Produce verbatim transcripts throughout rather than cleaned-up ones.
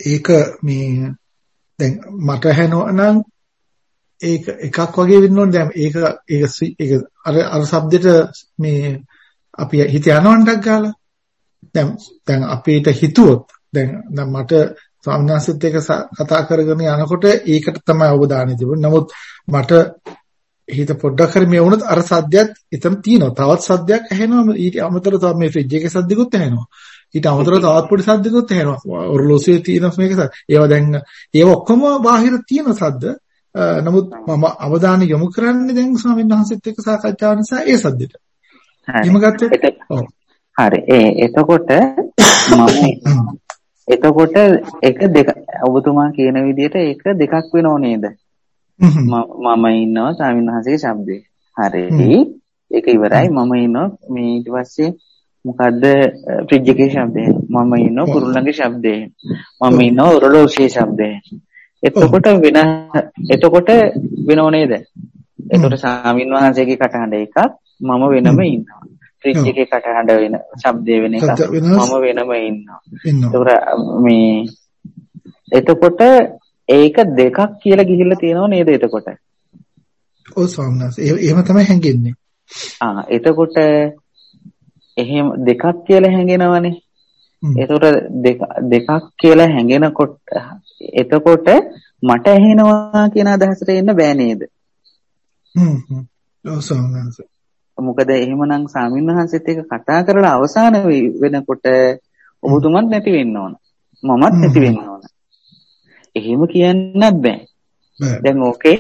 ඒක මේ දැන් මට ඇහෙනවා නම් ඒක එකක් වගේ වෙන්න ඕනේ. දැන් ඒක ඒක ඒක අර අර શબ્දෙට මේ අපි හිත යනවන්ටක් ගාලා දැන් දැන් අපිට හිතුවොත් දැන් දැන් මට ස්වාමීනාසෙත් එක කතා කරගෙන යනකොට ඒකට තමයි අවධානය තිබුණේ. නමුත් මට හිත පොඩ්ඩක් හරි මේ වුණත් අර සද්දයක් එතන තියෙනවා. තවත් සද්දයක් ඇහෙනවා. ඊට අමතරව තව මේ ෆ්‍රිජ් එකේ සද්දකුත් ඇහෙනවා. ඊට අමතරව තවත් පොඩි සද්දකුත් ඇහෙනවා. ඔරලෝසුවේ තියෙන මේක සද්ද. ඒවා දැන් ඒව ඔක්කොම බාහිර තියෙන සද්ද. නමුත් මම අවධානය යොමු කරන්නේ දැන් ස්වාමීන් වහන්සේත් එක්ක සාකච්ඡාව නිසා ඒ සද්දෙට. එහෙම ගත්තොත් ඔව්. හරි. ඒ එතකොට මම එතකොට එක දෙක ඔබතුමා කියන විදිහට ඒක දෙකක් වෙනව නේද? මම ඉන්නවා ස්වාමීන් වහන්සේගේ ශබ්දේ. හරි. ඒක ඉවරයි. මම ඉන්නවා මේ ඊට පස්සේ මොකද්ද ෆ්‍රිජ් එකේ ශබ්දේ. මම ඉන්නවා කුරුල්ලන්ගේ ශබ්දේ. මම ඉන්නවා ඔරලෝසුවේ ශබ්දේ. එතකොට වෙන එතකොට වෙනව නේද? එතකොට ස්වාමීන් වහන්සේගේ කටහඬ එකක් මම වෙනම ඉන්නවා. ෆ්‍රිජ් එකේ කටහඬ වෙන ශබ්දේ වෙන එකක් මම වෙනම ඉන්නවා. එතකොට මේ එතකොට ඒක දෙකක් කියලා ගිහිල්ලා තියෙනව නේද එතකොට? ඔව් ස්වාමීනාස් එහෙම තමයි හැංගෙන්නේ. ආ එතකොට එහෙම දෙකක් කියලා හැංගෙනවනේ. එතකොට දෙක දෙකක් කියලා හැංගෙනකොට එතකොට මට ඇහෙනවා කියන අදහසට එන්න බෑ නේද? හ්ම් හ්ම්. ඔව් ස්වාමීනාස්. මොකද එහෙමනම් ස්වාමීන් වහන්සේත් එක්ක කතා කරලා අවසාන වෙනකොට ඔබතුමත් නැති වෙන්න ඕන. මමත් නැති වෙන්න ඕන. එහෙම කියන්නත් බෑ. දැන් ඕකේ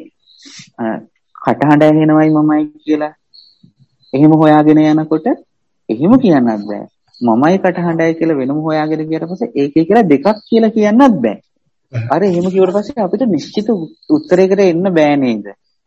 කටහඬ ඇහෙනවයි මමයි කියලා එහෙම හොයාගෙන යනකොට එහෙම කියන්නත් බෑ. මමයි කටහඬයි කියලා වෙනම හොයාගෙන ගියට පස්සේ ඒකේ කියලා දෙකක් කියලා කියන්නත් බෑ. අර එහෙම කිව්වට පස්සේ අපිට නිශ්චිත උත්තරයකට එන්න බෑ නේද?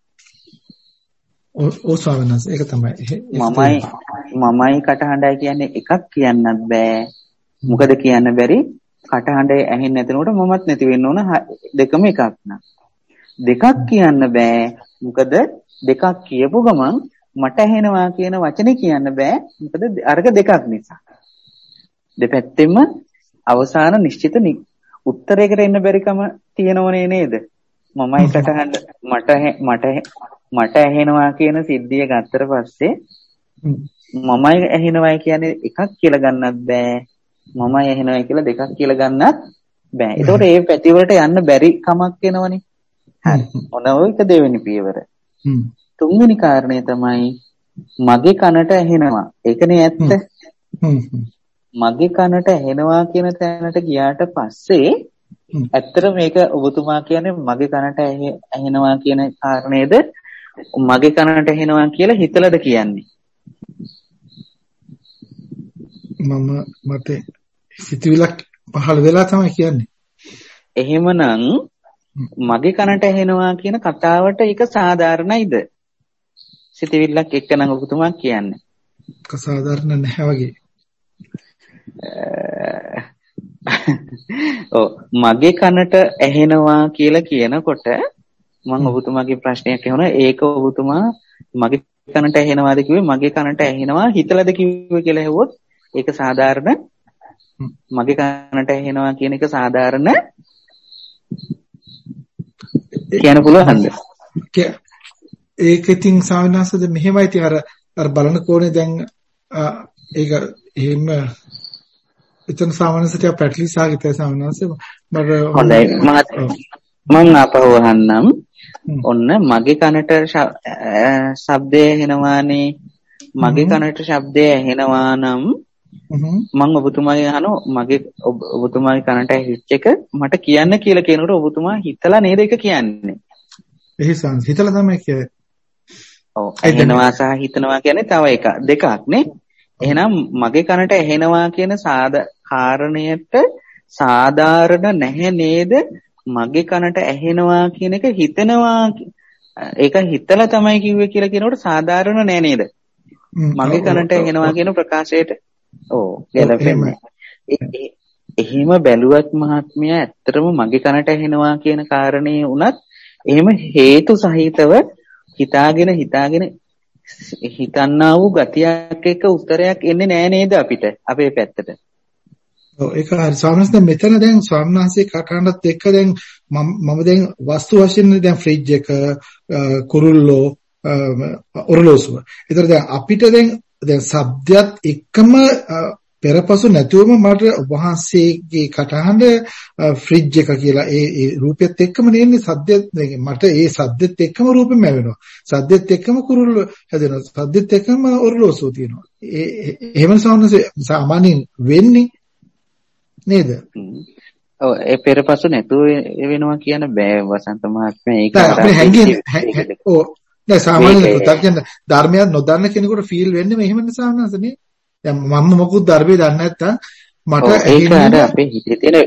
ඔව් ස්වාමීනාස් ඒක තමයි. මමයි මමයි කටහඬයි කියන්නේ එකක් කියන්නත් බෑ. මොකද කියන්න බැරි කටහඬ ඇහෙන්නේ නැතිනකොට මමත් නැති වෙන්න ඕන දෙකම එකක් නා. දෙකක් කියන්න බෑ. මොකද දෙකක් කියපු ගමන් මට ඇහෙනවා කියන වචනේ කියන්න බෑ. මොකද අර්ග දෙකක් නිසා. දෙපැත්තෙම අවසාන නිශ්චිත උත්තරයකට එන්න බැරිකම තියෙනවනේ නේද? මමයි කටහඬ මට මට මට ඇහෙනවා කියන සිද්ධිය ගත්තට පස්සේ මමයි ඇහෙනවයි කියන්නේ එකක් කියලා ගන්නත් බෑ. මමයි ඇහෙනවයි කියලා දෙකක් කියලා ගන්නත් බෑ. ඒතකොට මේ පැති වලට යන්න බැරි කමක් වෙනවනේ. හරි. ඔනෝ එක දෙවෙනි පියවර. තුන්වෙනි කාරණේ තමයි මගේ කනට ඇහෙනවා. ඒකනේ ඇත්ත. මගේ කනට ඇහෙනවා කියන තැනට ගියාට පස්සේ ඇත්තට මේක ඔබතුමා කියන්නේ මගේ කනට ඇහෙනවා කියන කාරණේද මගේ කනට ඇහෙනවා කියලා හිතලද කියන්නේ? මම මට සිතුවිලක් පහළ වෙලා තමයි කියන්නේ. එහෙමනම් මගේ කනට ඇහෙනවා කියන කතාවට ඒක සාධාරණයිද? සිතුවිල්ලක් එක්කනම් ඔබතුමා කියන්නේ. ඒක සාධාරණ නැහැ වගේ. ඔව් මගේ කනට ඇහෙනවා කියලා කියනකොට මම ඔබතුමාගේ ප්‍රශ්නයක් අහනවා. ඒක ඔබතුමා මගේ කනට ඇහෙනවාද කිව්වේ මගේ කනට ඇහෙනවා හිතලාද කිව්වේ කියලා ඇහුවොත් ඒක සාධාරණ මගේ කනට ඇහෙනවා කියන එක සාධාරණ කියන්න පුළුවන්ද? ඒක ඉතින් සාවිනාසද මෙහෙමයි ඉතින් අර අර බලන කෝණේ දැන් ඒක එහෙම එතන සාමාන්‍යසට පැටලි සාගිතය සාමාන්‍යස මම හොඳයි මම ආපහු අහන්නම්. ඔන්න මගේ කනට ශබ්දය ඇහෙනවානේ. මගේ කනට ශබ්දය ඇහෙනවා නම් මම ඔබතුමාගෙන් අහනවා මගේ ඔබතුමාගේ කනට ඇහිච්ච එක මට කියන්න කියලා කියනකොට ඔබතුමා හිතලා නේද ඒක කියන්නේ? එහෙසන් හිතලා තමයි කියන්නේ. ඔව් ඇහෙනවා සහ හිතනවා කියන්නේ තව එක දෙකක් නේ. එහෙනම් මගේ කනට ඇහෙනවා කියන සාද කාරණයට සාධාරණ නැහැ නේද? මගේ කනට ඇහෙනවා කියන එක හිතනවා ඒක හිතලා තමයි කිව්වේ කියලා කියනකොට සාධාරණ නෑ නේද? මගේ කනට ඇහෙනවා කියන ප්‍රකාශයට ඔව් ගැලපෙන්නේ. එහෙම බැලුවත් මහත්මයා ඇත්තටම මගේ කනට ඇහෙනවා කියන කාරණේ උනත් එහෙම හේතු සහිතව හිතාගෙන හිතාගෙන හිතන්නා වූ ගතියක් එක්ක උත්තරයක් එන්නේ නෑ නේද අපිට අපේ පැත්තට? ඔව් ඒක හරි. ස්වාමීන් වහන්සේ මෙතන දැන් ස්වාමීන් වහන්සේ කටහඬත් එක්ක දැන් මම මම දැන් වස්තු වශයෙන් දැන් ෆ්‍රිජ් එක කුරුල්ලෝ ඔරලෝසුව. ඒතර දැන් අපිට දැන් දැන් શબ્දයක් එක්කම පෙරපසු නැතුවම මට වහන්සේගේ කටහඬ ෆ්‍රිජ් එක කියලා ඒ ඒ රූපෙත් එක්කම නෙන්නේ සද්දෙත් මට ඒ සද්දෙත් එක්කම රූපෙම වෙනවා. සද්දෙත් එක්කම කුරුල්ල හැදෙනවා. සද්දෙත් එක්කම ඔරලෝසුව තියෙනවා. ඒ එහෙම සාමාන්‍යයෙන් වෙන්නේ නේද? ඔව් ඒ පෙරපසු නැතුව වෙනවා කියන බෑ වසන්ත මහත්මයා ඒක අපේ හැංගින් ඔව් දැන් සාමාන්‍ය පුතග්ජන ධර්මයක් නොදන්න කෙනෙකුට ෆීල් වෙන්නේ මේ එහෙම නිසා නේද? දැන් මම මොකුත් ධර්මයේ දන්නේ නැත්තම් මට ඒක අර අපේ හිතේ තියෙන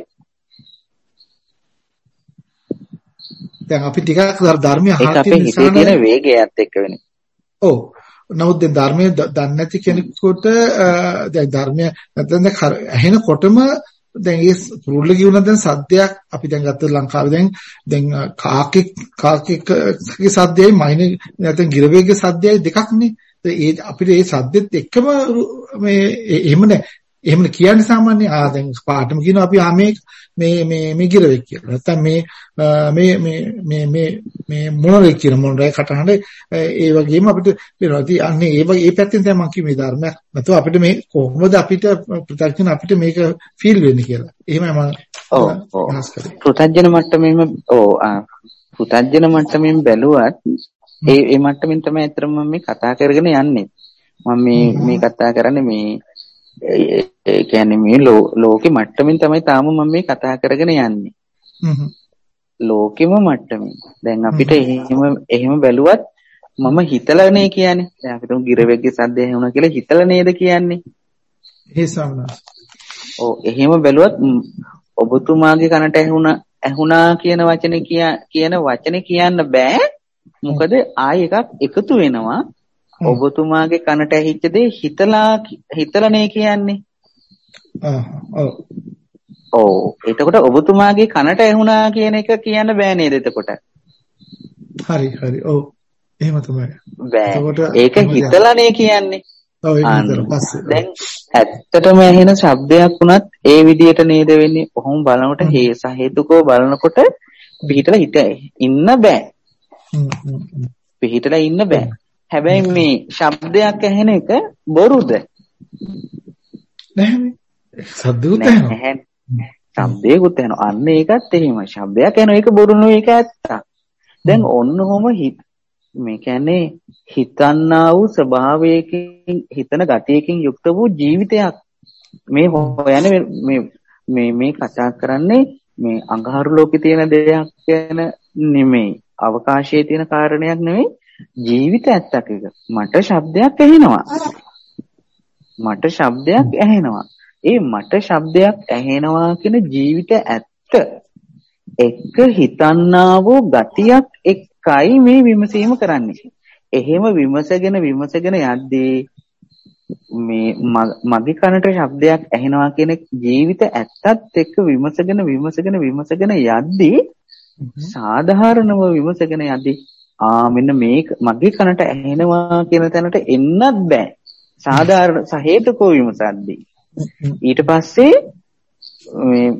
දැන් අපි ටිකක් ධර්මය අහලා තියෙන අපේ හිතේ තියෙන වේගයත් එක්ක වෙන්නේ. ඔව්. නමුත් දැන් ධර්මයේ දන්නේ නැති කෙනෙකුට දැන් ධර්මය නැත්නම් ඇහෙනකොටම දැන් ඒ පුරුල්ල කියුණා දැන් සද්දයක් අපි දැන් ගත්ත ලංකාවේ දැන් දැන් කාකෙක් කාකෙක්ගේ සද්දයයි මයින් නැත්නම් ගිරවේගේ සද්දයයි දෙකක් නේ. ඒ අපිට ඒ සද්දෙත් එක්කම මේ එහෙම නෑ. එහෙම කියන්නේ සාමාන්‍ය ආ දැන් පාටම කියනවා අපි ආ මේ මේ මේ මේ ගිරවෙක් කියලා. නැත්නම් මේ මේ මේ මේ මේ මේ මොනරෙක් කියන මොනරේ කටහඬ ඒ වගේම අපිට වෙනවා. ඉතින් අන්නේ ඒ වගේ ඒ පැත්තෙන් තමයි මම කිව්වේ ධර්මයක්. නැත්නම් අපිට මේ කොහොමද අපිට ප්‍රත්‍යක්ෂණ අපිට මේක ෆීල් වෙන්නේ කියලා. එහෙමයි මම ඔව් ඔව් පෘථග්ජන මට්ටමෙම ඔව් පෘථග්ජන මට්ටමෙන් බැලුවත් ඒ ඒ මට්ටමින් තමයි අතරම මම මේ කතා කරගෙන යන්නේ. මම මේ මේ කතා කරන්නේ මේ ඒ කියන්නේ මේ ලෝකෙ මට්ටමින් තමයි තාම මම මේ කතා කරගෙන යන්නේ. හ්ම්. ලෝකෙම මට්ටමින්. දැන් අපිට එහෙම එහෙම බැලුවත් මම හිතලානේ කියන්නේ. දැන් අපි තුන් ගිරවෙක්ගේ සද්දය ඇහුණා කියලා හිතලා නේද කියන්නේ? ඒ සම්මා. ඔව් එහෙම බැලුවත් ඔබතුමාගේ කනට ඇහුණා ඇහුණා කියන වචනේ කියන වචනේ කියන්න බෑ. මොකද ආයෙ එකක් එකතු වෙනවා. ඔබතුමාගේ කනට ඇහිච්ච දේ හිතලා හිතලානේ කියන්නේ. ඔව්. ඔව්. එතකොට ඔබතුමාගේ කනට ඇහුණා කියන එක කියන්න බෑ නේද එතකොට? හරි හරි. ඔව්. එහෙම තමයි. බෑ. ඒක හිතලානේ කියන්නේ. ඔව් ඒක හිතලා පස්සේ. දැන් ඇත්තටම ඇහෙන ශබ්දයක් වුණත් ඒ විදිහට නේද වෙන්නේ. කොහොම බලනකොට හේ සහේතුකව බලනකොට පිළිහිටලා හිත ඉන්න බෑ. පිළිහිටලා ඉන්න බෑ. හැබැයි මේ ශබ්දයක් ඇහෙන එක බොරුද? නැහැ. සද්දුත් ඇහෙනවා. ශබ්දයකුත් ඇහෙනවා. අන්න ඒකත් එහෙමයි. ශබ්දයක් ඇහෙන එක බොරු නෙවෙයි ඒක ඇත්ත. දැන් ඔන්නෝම හිත මේ කියන්නේ හිතන්නා වූ ස්වභාවයකින් හිතන ගතියකින් යුක්ත වූ ජීවිතයක් මේ හොයන්නේ මේ මේ මේ කතා කරන්නේ මේ අඟහරු ලෝකේ තියෙන දෙයක් ගැන නෙමෙයි. අවකාශයේ තියෙන කාරණයක් නෙමෙයි. ජීවිත ඇත්තක් එක. මට ශබ්දයක් ඇහෙනවා. මට ශබ්දයක් ඇහෙනවා. ඒ මට ශබ්දයක් ඇහෙනවා කියන ජීවිත ඇත්ත එක හිතන්නා වූ ගතියක් එක්කයි මේ විමසීම කරන්නේ. එහෙම විමසගෙන විමසගෙන යද්දී මේ මගේ කනට ශබ්දයක් ඇහෙනවා කියන ජීවිත ඇත්තත් එක්ක විමසගෙන විමසගෙන විමසගෙන යද්දී සාධාරණව විමසගෙන යද්දී ආ මෙන්න මේක මගේ කනට ඇහෙනවා කියන තැනට එන්නත් බෑ. සාධාරණ සහේතුකව විමසද්දී. ඊට පස්සේ මේ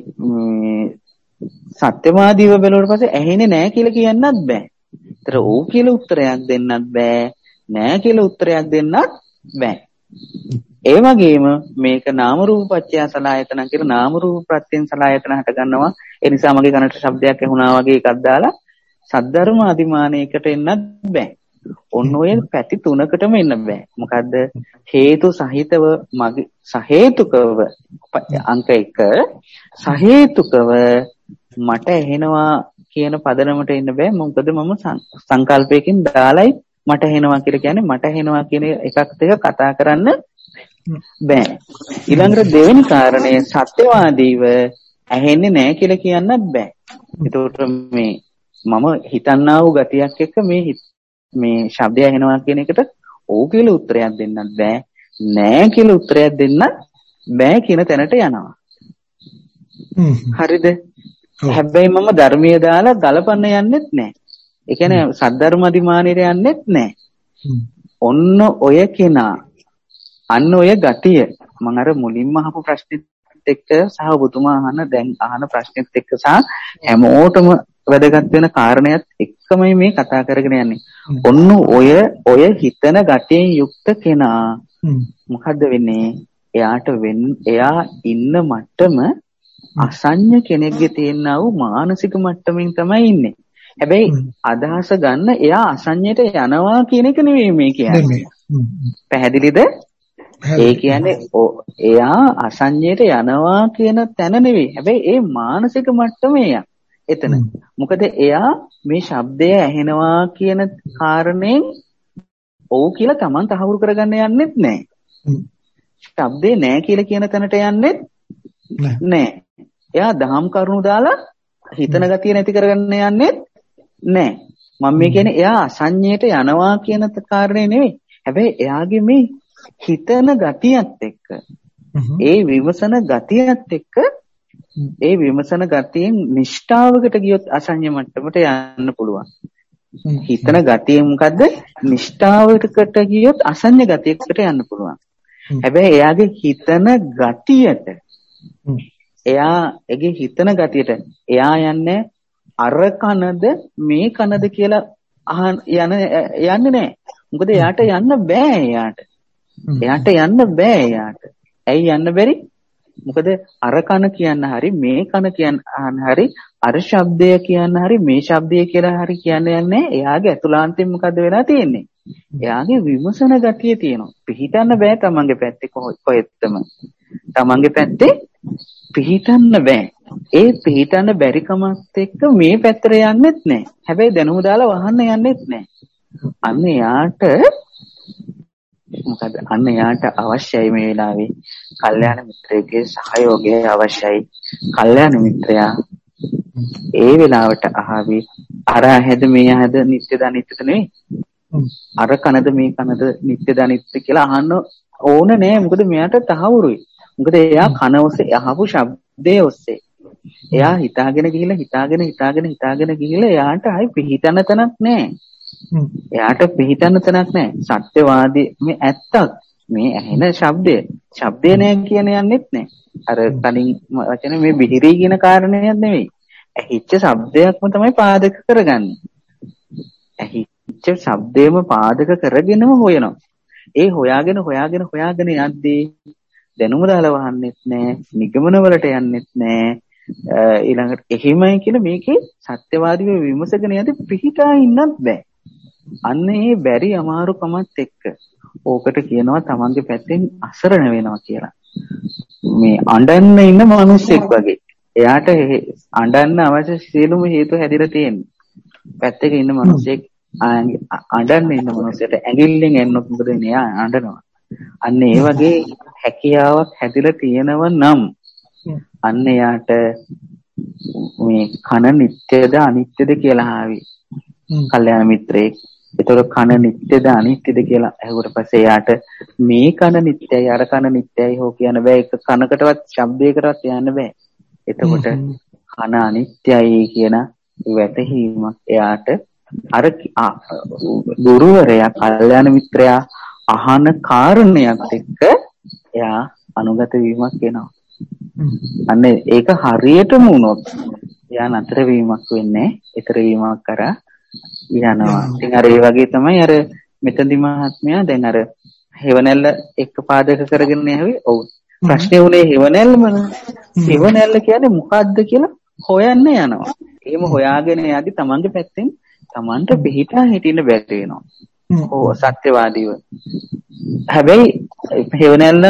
සත්‍යවාදීව බැලුවට පස්සේ ඇහෙන්නේ නැහැ කියලා කියන්නත් බෑ. ඒතර ඕ කියලා උත්තරයක් දෙන්නත් බෑ. නෑ කියලා උත්තරයක් දෙන්නත් බෑ. ඒ වගේම මේක නාම රූප පත්‍ය සලආයතන කියලා නාම රූප ප්‍රත්‍යයෙන් සලආයතන හට ගන්නවා. ඒ නිසා මගේ කනට ශබ්දයක් ඇහුණා වගේ එකක් දාලා සද්ධර්ම අධිමානයකට එන්නත් බෑ. ඔන්න ඔය පැති තුනකටම එන්න බෑ. මොකද්ද? හේතු සහිතව මගේ සහේතුකව අංක එක සහේතුකව මට ඇහෙනවා කියන පදනමට එන්න බෑ. මොකද මම සංකල්පයකින් දාලයි මට ඇහෙනවා කියලා කියන්නේ මට ඇහෙනවා කියන එකක් දෙක කතා කරන්න බෑ. ඊළඟට දෙවෙනි කාරණය සත්‍යවාදීව ඇහෙන්නේ නැහැ කියලා කියන්නත් බෑ. ඒකට මේ මම හිතන්නා වූ ගතියක් එක්ක මේ මේ ශබ්දය ඇහෙනවා කියන එකට ඕ කියලා උත්තරයක් දෙන්නත් බෑ. නෑ කියලා උත්තරයක් දෙන්නත් බෑ කියන තැනට යනවා. හරිද? හැබැයි මම ධර්මීය දාලා ගලපන්න යන්නෙත් නෑ. ඒ කියන්නේ සද්ධර්ම අධිමානෙට යන්නෙත් නෑ. ඔන්න ඔය කෙනා අන්න ඔය ගතිය මම අර මුලින්ම අහපු ප්‍රශ්නෙත් එක්ක සහ ඔබතුමා අහන දැන් අහන ප්‍රශ්නෙත් එක්ක සහ හැමෝටම වැදගත් වෙන කාරණයක් එක්කමයි මේ කතා කරගෙන යන්නේ. ඔන්න ඔය ඔය හිතන ගතියෙන් යුක්ත කෙනා මොකද්ද වෙන්නේ? එයාට වෙන්න එයා ඉන්න මට්ටම අසඤ්ඤ කෙනෙක්ගේ තියෙනා වූ මානසික මට්ටමින් තමයි ඉන්නේ. හැබැයි අදහස ගන්න එයා අසඤ්ඤයට යනවා කියන එක නෙවෙයි මේ කියන්නේ. පැහැදිලිද? ඒ කියන්නේ එයා අසඤ්ඤයට යනවා කියන තැන නෙවෙයි. හැබැයි ඒ මානසික මට්ටම එයා. එතන. මොකද එයා මේ ශබ්දය ඇහෙනවා කියන කාරණයෙන් ඔව් කියලා Taman තහවුරු කරගන්න යන්නෙත් නැහැ. ශබ්දේ නැහැ කියලා කියන තැනට යන්නෙත් නැහැ. එයා දහම් කරුණු දාලා හිතන ගතිය නැති කරගන්න යන්නෙත් නැහැ. මම මේ කියන්නේ එයා අසඤ්ඤයට යනවා කියන කාරණේ නෙවෙයි. හැබැයි එයාගේ මේ හිතන ගතියත් එක්ක ඒ විමසන ගතියත් එක්ක ඒ විමසන ගතියෙන් නිෂ්ඨාවකට ගියොත් අසඤ්ඤ මට්ටමට යන්න පුළුවන්. හිතන ගතිය මොකද්ද? නිෂ්ඨාවකට ගියොත් අසඤ්ඤ ගතියකට යන්න පුළුවන්. හැබැයි එයාගේ හිතන ගතියට එයාගේ හිතන ගතියට එයා යන්නේ අර කනද මේ කනද කියලා අහන යන යන්නේ නැහැ. මොකද එයාට යන්න බෑ එයාට. එයාට යන්න බෑ එයාට. ඇයි යන්න බැරි? මොකද අර කන කියන්න හරි මේ කන කියන්න හරි අර ශබ්දය කියන්න හරි මේ ශබ්දය කියලා හරි කියන්නේ නැහැ. එයාගේ අතුලාන්තයෙන් මොකද්ද වෙලා තියෙන්නේ? එයාගේ විමසන ගතිය තියෙනවා. පිහිටන්න බෑ තමන්ගේ පැත්තේ කොහෙත්තම. තමන්ගේ පැත්තේ පිහිටන්න බෑ. ඒ පිහිටන්න බැරි කමත් එක්ක මේ පැත්තට යන්නෙත් නැහැ. හැබැයි දැනුම දාලා වහන්න යන්නෙත් නැහැ. අන්න එයාට මොකද අන්න එයාට අවශ්‍යයි මේ වෙලාවේ කල්යාණ මිත්‍රයෙක්ගේ සහයෝගය අවශ්‍යයි. කල්යාණ මිත්‍රයා ඒ වෙලාවට අහවි අර හැද මේ හැද නිත්‍යද අනිත්‍යද නෙවෙයි. අර කනද මේ කනද නිත්‍යද අනිත්‍යද කියලා අහන්න ඕන නෑ. මොකද මෙයාට තහවුරුයි. මොකද එයා කන ඔස්සේ අහපු ශබ්දයේ ඔස්සේ එයා හිතාගෙන ගිහිල්ලා හිතාගෙන හිතාගෙන හිතාගෙන ගිහිල්ලා එයාට ආයි පිහිටන තැනක් නෑ. එයාට පිහිටන්න තැනක් නෑ. සත්‍යවාදී මේ ඇත්තක් මේ ඇහෙන ශබ්දය ශබ්දේ නෑ කියන යන්නෙත් නෑ. අර කලින් වචන මේ බිහිරි කියන කාරණයක් නෙවෙයි. ඇහිච්ච ශබ්දයක්ම තමයි පාදක කරගන්නේ. ඇහිච්ච ශබ්දේම පාදක කරගෙනම හොයනවා. ඒ හොයාගෙන හොයාගෙන හොයාගෙන යද්දී දැනුම දාලා වහන්නෙත් නෑ. නිගමන වලට යන්නෙත් නෑ. ඊළඟට එහිමයි කියලා මේකේ සත්‍යවාදීව විමසගෙන යද්දී පිහිටා ඉන්නත් බෑ. අන්න ඒ බැරි අමාරුකමත් එක්ක ඕකට කියනවා තමන්ගේ පැත්තෙන් අසරණ වෙනවා කියලා. මේ අඬන්න ඉන්න මිනිස්සෙක් වගේ. එයාට අඬන්න අවශ්‍ය සියලුම හේතු හැදිලා තියෙනවා. පැත්තක ඉන්න මිනිස්සෙක් අඬන්න ඉන්න මිනිස්සට ඇඟිල්ලෙන් එන්නොත් මොකද වෙන්නේ? එයා අඬනවා. අන්න ඒ වගේ හැකියාවක් හැදිලා තියෙනව නම් අන්න එයාට මේ කන නිත්‍යද අනිත්‍යද කියලා ආවි. කල්යාණ මිත්‍රයෙක්. ඒතකොට කන නිත්‍යද අනිත්‍යද කියලා අහුවට පස්සේ එයාට මේ කන නිත්‍යයි අර කන නිත්‍යයි හෝ කියන බෑ. එක කනකටවත් ශබ්දයකටවත් යන්න බෑ. එතකොට කන අනිත්‍යයි කියන වැටහීමක් එයාට අර ගුරුවරයා කල්යාණ මිත්‍රයා අහන කාරණයක් එක්ක එයා අනුගත වීමක් වෙනවා. අන්න ඒක හරියටම වුණොත් එයා නතර වීමක් වෙන්නේ ඊතර වීමක් කරා යනවා. ඉතින් අර ඒ වගේ තමයි අර මෙතනදි මහත්මයා දැන් අර හේවණැල්ල එක්ක පාදක කරගෙන යවි. ඔව් ප්‍රශ්නේ උනේ හේවණැල්ලමන. හේවණැල්ල කියන්නේ මොකද්ද කියලා හොයන්න යනවා. එහෙම හොයාගෙන යද්දි තමන්ගේ පැත්තෙන් තමන්ට පිටින් හිටින්න බැරි වෙනවා. ඕ සත්‍යවාදීව. හැබැයි හේවණැල්ල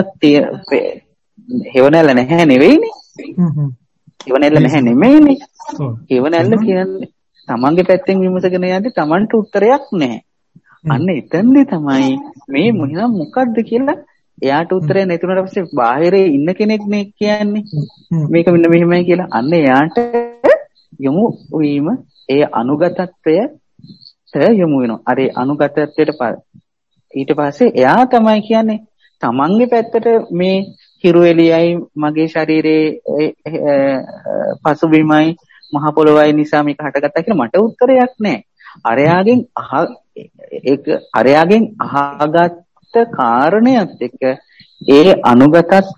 හේවණැල්ල නැහැ නෙවෙයිනේ. හේවණැල්ල නැහැ නෙමෙයිනේ. හේවණැල්ල කියන්නේ තමන්ගේ පැත්තෙන් විමසගෙන යද්දි තමන්ට උත්තරයක් නැහැ. අන්න එතනදී තමයි මේ මොනවා මොකද්ද කියලා එයාට උත්තරය නැතුණාට පස්සේ බාහිරේ ඉන්න කෙනෙක් නේ කියන්නේ මේක මෙන්න මෙහෙමයි කියලා. අන්න එයාට යොමු වීම ඒ අනුගතත්වයට යොමු වෙනවා. අර ඒ අනුගතත්වයට ඊට පස්සේ එයා තමයි කියන්නේ තමන්ගේ පැත්තට මේ හිරු එළියයි මගේ ශරීරයේ පසුබිමයි මහ පොළොවයි නිසා මේක හටගත්තා කියලා මට උත්තරයක් නැහැ. අරයාගෙන් අහ ඒක අරයාගෙන් අහගත්ත කාරණයක් එක්ක ඒ අනුගතත්වයක්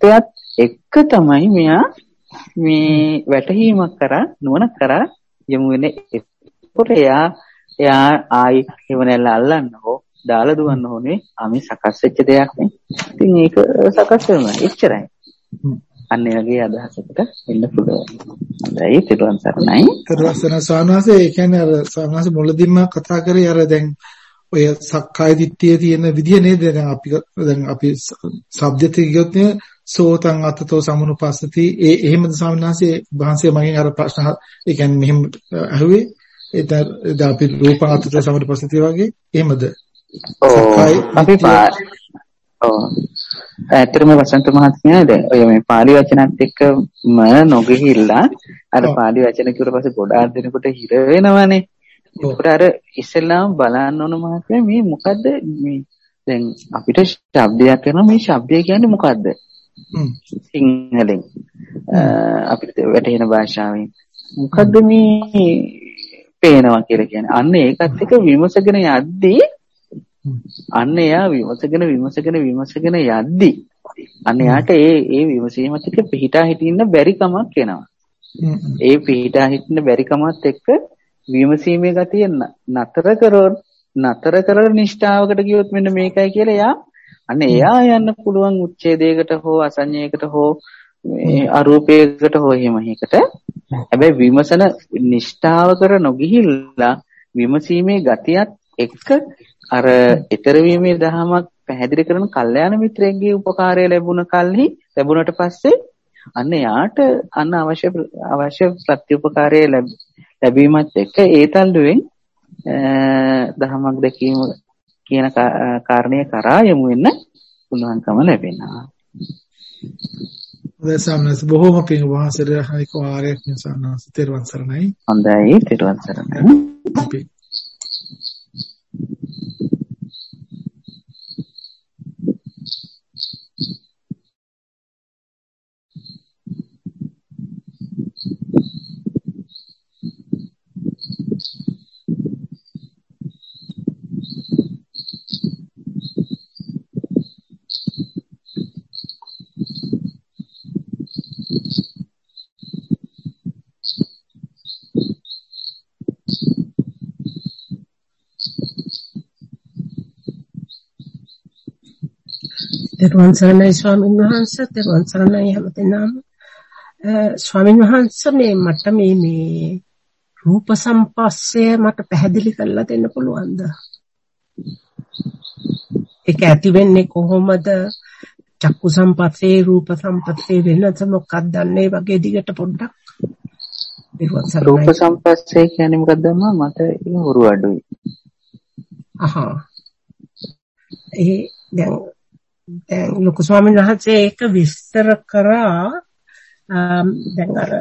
එක තමයි මෙයා මේ වැටහීමක් කරා නුවණක් කරා යමු වෙන්නේ. ඒකට එයා එයා ආයි හිවණැල්ල අල්ලන්න හෝ දාලා දුවන්න ඕනේ. අපි සකස් වෙච්ච දෙයක් නේ. ඉතින් ඒක සකස් වෙනවා. එච්චරයි. අන්න ඒ වගේ අදහසකට එන්න පුළුවන්. හොඳයි තිරුවන් සරණයි. තිරුවන් සරණයි ස්වාමීන් ඒ කියන්නේ අර ස්වාමීන් මුලදීම කතා කරේ අර දැන් ඔය සක්කාය දිට්ඨියේ තියෙන විදිය නේද? දැන් අපි දැන් අපි සබ්ජෙක්ට් එක ගියොත් නේ සෝතං අතතෝ සමුනුපස්සති ඒ එහෙමද ස්වාමීන් වහන්සේ මගෙන් අර ප්‍රශ්න ඒ කියන්නේ මෙහෙම අහුවේ ඒ අපි රූප අතතෝ සමුනුපස්සති වගේ එහෙමද? ඔව් අපි ඔව් ඇත්තටම වසන්ත මහත්මයා දැන් ඔය මේ පාලි වචනත් එක්කම නොගෙහිලා අර පාලි වචන කිව්වට පස්සේ ගොඩාක් දෙනකොට හිර වෙනවනේ. ඒකට අර ඉස්සෙල්ලාම බලන්න ඕන මහත්මයා මේ මොකද්ද මේ දැන් අපිට ශබ්දයක් කරනවා මේ ශබ්දය කියන්නේ මොකද්ද? සිංහලෙන් අපිට වැටෙන භාෂාවෙන් මොකද්ද මේ පේනවා කියලා කියන්නේ. අන්න ඒකත් එක්ක විමසගෙන යද්දී අන්න එයා විමසගෙන විමසගෙන විමසගෙන යද්දී අන්න එයාට ඒ ඒ විමසීමත් එක්ක පිහිටා හිටින්න බැරි කමක් එනවා. ඒ පිහිටා හිටින්න බැරි කමත් එක්ක විමසීමේ ගතිය නතර කරොත් නතර කරලා නිෂ්ඨාවකට ගියොත් මෙන්න මේකයි කියලා එයා අන්න එයා යන්න පුළුවන් උච්ඡේදයකට හෝ අසඤ්ඤයකට හෝ මේ අරූපයකට හෝ එහෙම එකකට. හැබැයි විමසන නිෂ්ඨාව කර නොගිහිල්ලා විමසීමේ ගතියත් එක්ක අර ඊතර වීමේ දහමක් පැහැදිලි කරන කල්යාණ මිත්‍රයෙක්ගේ උපකාරය ලැබුණ කල්හි ලැබුණට පස්සේ අන්න යාට අන්න අවශ්‍ය අවශ්‍ය ප්‍රතිඋපකාරය ලැබීමත් එක්ක ඒ තල්ලුවෙන් දහමක් දැකීම කියන කාරණේ කරා යමු වෙන්න පුළුවන්කම ලැබෙනවා. දැසන්නස් බොහෝම පිං වහන්සේට හයික වාරයක් නිසානස් තෙරුවන් සරණයි. හොඳයි තෙරුවන් සරණයි. අපි තෙරුවන් සරණයි ස්වාමීන් වහන්සේ. තෙරුවන් සරණයි හැමදෙනාම. ස්වාමීන් වහන්සේ මේ මට මේ මේ රූප සම්පස්සය මට පැහැදිලි කරලා දෙන්න පුළුවන්ද? ඒක ඇති වෙන්නේ කොහොමද? චක්කු සම්පස්සේ රූප සම්පස්සේ වෙනස මොකක්ද දන්නේ වගේ දිගට පොඩ්ඩක්. රූප සම්පස්සේ කියන්නේ මොකක්ද අම්මා? මට ඒක හුරු අඩුයි. අහා. ඒ දැන් දැන් ලොකු ස්වාමීන් වහන්සේ ඒක විස්තර කරා. දැන් අර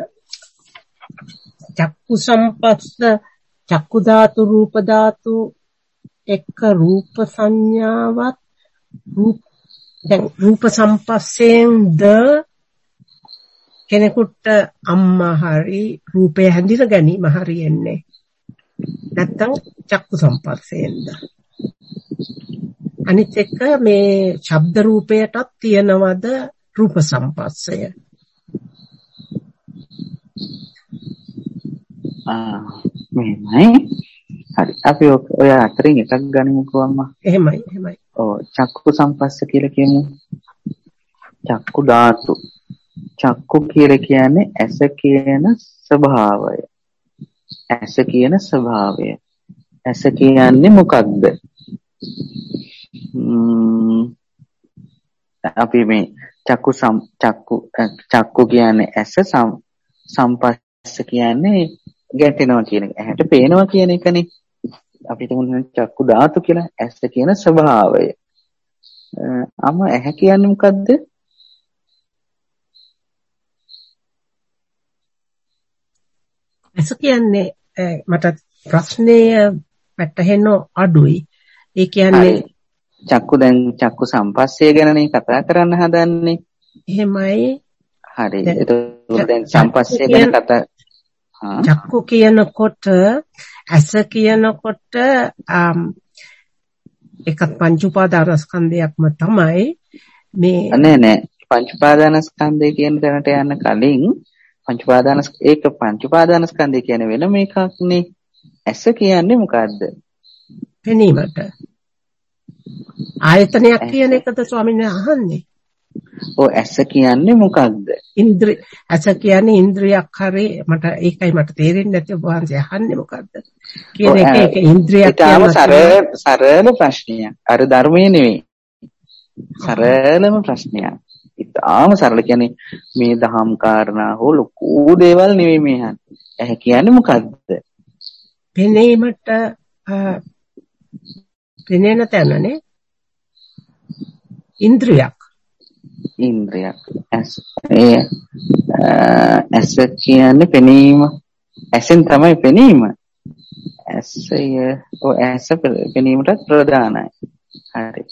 චක්කු සම්පස්ස චක්කු ධාතු රූප ධාතු එක්ක රූප සංඥාවත් රූප දැන් රූප සම්පස්සෙන්ද කෙනෙකුට අම්මා හරි රූපය හැඳින ගැනීම හරියන්නේ නැත්තම් චක්කු සම්පස්සෙන්ද. අනිත් එක මේ ශබ්ද රූපයටත් තියනවද රූප සම්පස්සය? ආ මෙහෙමයි. හරි අපි ඔය අතරින් එකක් ගනිමුකෝ අම්මා. එහෙමයි එහෙමයි. ඔව් චක්කු සම්පස්ස කියලා කියමු. චක්කු ධාතු. චක්කු කියලා කියන්නේ ඇස කියන ස්වභාවය. ඇස කියන ස්වභාවය. ඇස කියන්නේ මොකක්ද? අපි මේ චක්කු සම් චක්කු චක්කු කියන්නේ ඇස සම්පස්ස කියන්නේ ගැටෙනවා කියන එක. ඇහැට පේනවා කියන එකනේ. අපිට මොන චක්කු ධාතු කියලා ඇස කියන ස්වභාවය. අම ඇහැ කියන්නේ මොකද්ද? ඇස කියන්නේ මට ප්‍රශ්නය වැටහෙන්න අඩුයි. ඒ කියන්නේ චක්කු දැන් චක්කු සම්පස්සේ ගැනනේ කතා කරන්න හදන්නේ. එහෙමයි. හරි. එතකොට දැන් සම්පස්සේ ගැන කතා චක්කු කියනකොට ඇස කියනකොට එකක් පංච උපාදානස්කන්ධයක්ම තමයි මේ නෑ නෑ පංච උපාදානස්කන්ධය කියන තැනට යන්න කලින් පංච උපාදානස් ඒක පංච උපාදානස්කන්ධය කියන්නේ වෙනම එකක්නේ. ඇස කියන්නේ මොකද්ද? පෙනීමට. ආයතනයක් කියන එකද ස්වාමීන් වහන්සේ අහන්නේ? ඔව් ඇස කියන්නේ මොකක්ද? ඉන්ද්‍රිය. ඇස කියන්නේ ඉන්ද්‍රියක් හරි මට ඒකයි මට තේරෙන්නේ නැති ඔබ වහන්සේ අහන්නේ මොකද්ද? කියන එක ඒක ඉන්ද්‍රියක් කියන සරල සරල ප්‍රශ්නයක්. අර ධර්මයේ නෙවෙයි. සරලම ප්‍රශ්නයක්. ඉතාලම සරල කියන්නේ මේ දහම් කාරණා හෝ ලොකු දේවල් නෙවෙයි මේ අහන්නේ. ඇහැ කියන්නේ මොකද්ද? පෙනීමට පෙනෙන තැනනේ ඉන්ද්‍රියක්. ඉන්ද්‍රියක්. ඇස් ඒ ඇස කියන්නේ පෙනීම. ඇසෙන් තමයි පෙනීම. ඇසය ඔය ඇස පෙනීමට ප්‍රධානයි. හරි.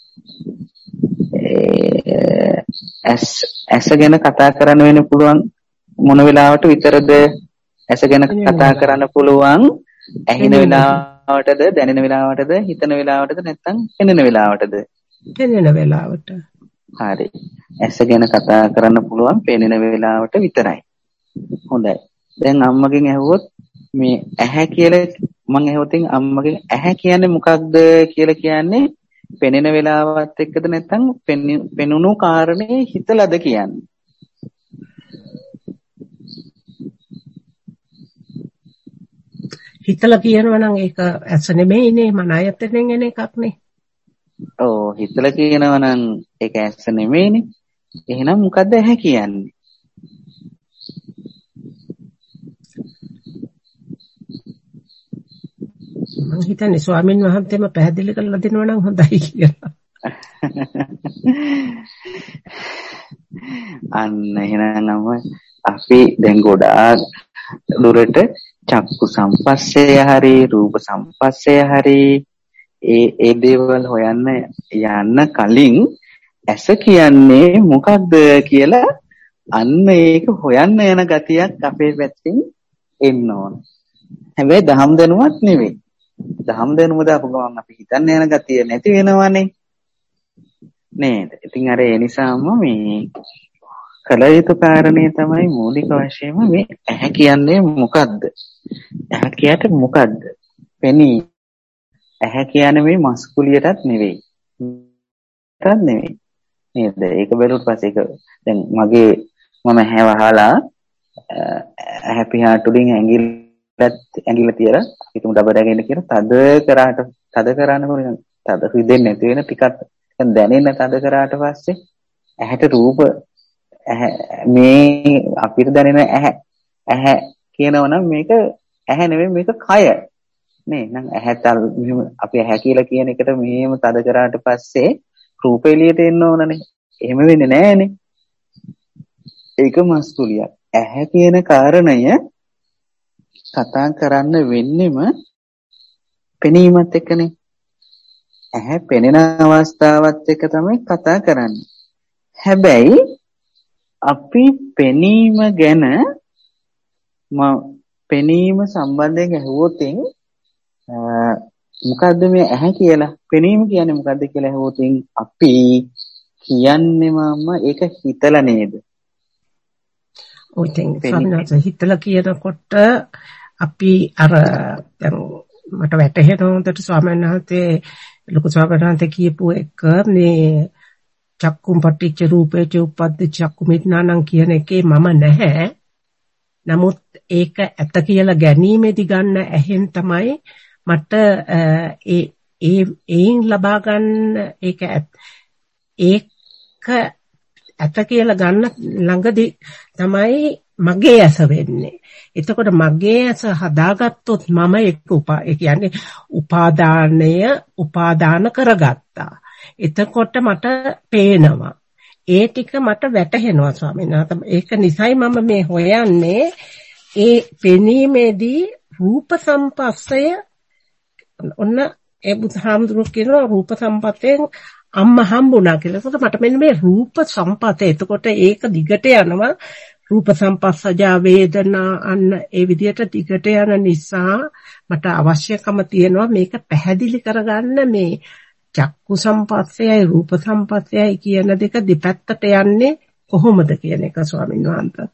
ඇස් ඇස ගැන කතා කරන්න වෙන පුළුවන් මොන වෙලාවට විතරද ඇස ගැන කතා කරන්න පුළුවන්? ඇහෙන වෙලාවටද, දැනෙන වෙලාවටද, හිතන වෙලාවටද, නැත්නම් පෙනෙන වෙලාවටද? පෙනෙන වෙලාවට. හරි. ඇස ගැන කතා කරන්න පුළුවන් පෙනෙන වෙලාවට විතරයි. හොඳයි. දැන් අම්මගෙන් ඇහුවොත් මේ ඇහැ කියලා මම ඇහුවොතින් අම්මගෙන් ඇහැ කියන්නේ මොකක්ද කියලා කියන්නේ පෙනෙන වෙලාවත් එක්කද නැත්නම් පෙනුණු කාරණේ හිතලාද කියන්නේ? හිතලා කියනවා නම් ඒක ඇස නෙමෙයිනේ මන ආයතනෙන් එන එකක් නේ. ඔව් හිතලා කියනවා නම් ඒක ඇස නෙමෙයිනේ. එහෙනම් මොකද්ද ඇහැ කියන්නේ? මම හිතන්නේ ස්වාමීන් වහන්සේම පැහැදිලි කරලා දෙනවා නම් හොඳයි කියලා. අන්න එහෙනම් අපි දැන් ගොඩාක් දුරට චක්කු සම්පස්සය හරි රූප සම්පස්සය හරි ඒ ඒ දේවල් හොයන්න යන්න කලින් ඇස කියන්නේ මොකක්ද කියලා අන්න ඒක හොයන්න යන ගතියක් අපේ පැත්තෙන් එන්න ඕන. හැබැයි දහම් දැනුවත් නෙවෙයි. දහම් දැනුම දාපු ගමන් අපි හිතන්න යන ගතිය නැති වෙනවනේ. නේද? ඉතින් අර ඒ නිසාම මේ කල යුතු කාරණේ තමයි මූලික වශයෙන්ම මේ ඇහැ කියන්නේ මොකද්ද? ඇහැ කියට මොකද්ද? පෙනී ඇහැ කියන්නේ මේ මස්කුලියටත් නෙවෙයි. ටත් නෙවෙයි. නේද? ඒක බැලුවට පස්සේ ඒක දැන් මගේ මම ඇහැ වහලා ඇහැ පියාටුලින් ඇඟිල්ලත් ඇඟිල්ල තියලා හිතමු ඩබරගෙන කියලා තද කරාට තද කරන්න ඕනේ. තද හිතෙන්නේ නැති වෙන ටිකක් දැනෙන්න තද කරාට පස්සේ ඇහැට රූප මේ අපිට දැනෙන ඇහැ ඇහැ කියනවනම් මේක ඇහැ නෙවෙයි මේක කය නේ. නම් ඇහැත් අපි ඇහැ කියලා කියන එකට මෙහෙම තද කරාට පස්සේ රූප එළියට එන්න ඕනනේ. එහෙම වෙන්නේ නැහනේ. ඒක මස්කුලියක්. ඇහැ කියන කාරණය කතා කරන්න වෙන්නෙම පෙනීමත් එක්කනේ. ඇහැ පෙනෙන අවස්ථාවත් එක්ක තමයි කතා කරන්නේ. හැබැයි අපි පෙනීම ගැන ම පෙනීම සම්බන්ධයෙන් අහුවොතින් මොකද්ද මේ ඇහැ කියලා? පෙනීම කියන්නේ මොකද්ද කියලා අහුවොතින් අපි කියන්නේම ඒක හිතලා නේද? ඔය තෙන් හිතලා කියනකොට අපි අර දැන් මට වැටහෙන හොඳට ස්වාමීන් වහන්සේ ලොකු ස්වාමීන් වහන්සේ කියපු එක මේ චක්කුම් පටිච්ච රූපේච උප්පද්ද චක්කු මිඥානං කියන එකේ මම නැහැ. නමුත් ඒක ඇත කියලා ගැනීමේදී ගන්න ඇහෙන් තමයි මට ඒ ඒ ඒන් ලබා ගන්න ඒක ඒක ඇත කියලා ගන්න ළඟදී තමයි මගේ ඇස වෙන්නේ. එතකොට මගේ ඇස හදාගත්තොත් මම එක්ක උපා ඒ කියන්නේ උපාදානය උපාදාන කරගත්තා. එතකොට මට පේනවා. ඒ ටික මට වැටහෙනවා ස්වාමීන් වහන්සේ. ඒක නිසයි මම මේ හොයන්නේ ඒ පෙනීමේදී රූප සම්පස්සය ඔන්න ඒ බුදුහාමුදුරුවෝ කියනවා රූප සම්පතෙන් අම්ම හම්බුණා කියලා. ඒකට මට මෙන්න මේ රූප සම්පතේ. එතකොට ඒක දිගට යනවා රූප සම්පස්සජා වේදනා අන්න ඒ විදිහට දිගට යන නිසා මට අවශ්‍යකම තියෙනවා මේක පැහැදිලි කරගන්න මේ චක්කු සම්පස්සයයි රූප සම්පස්සයයි කියන දෙක දෙපැත්තට යන්නේ කොහොමද කියන එක ස්වාමීන් වහන්සේ.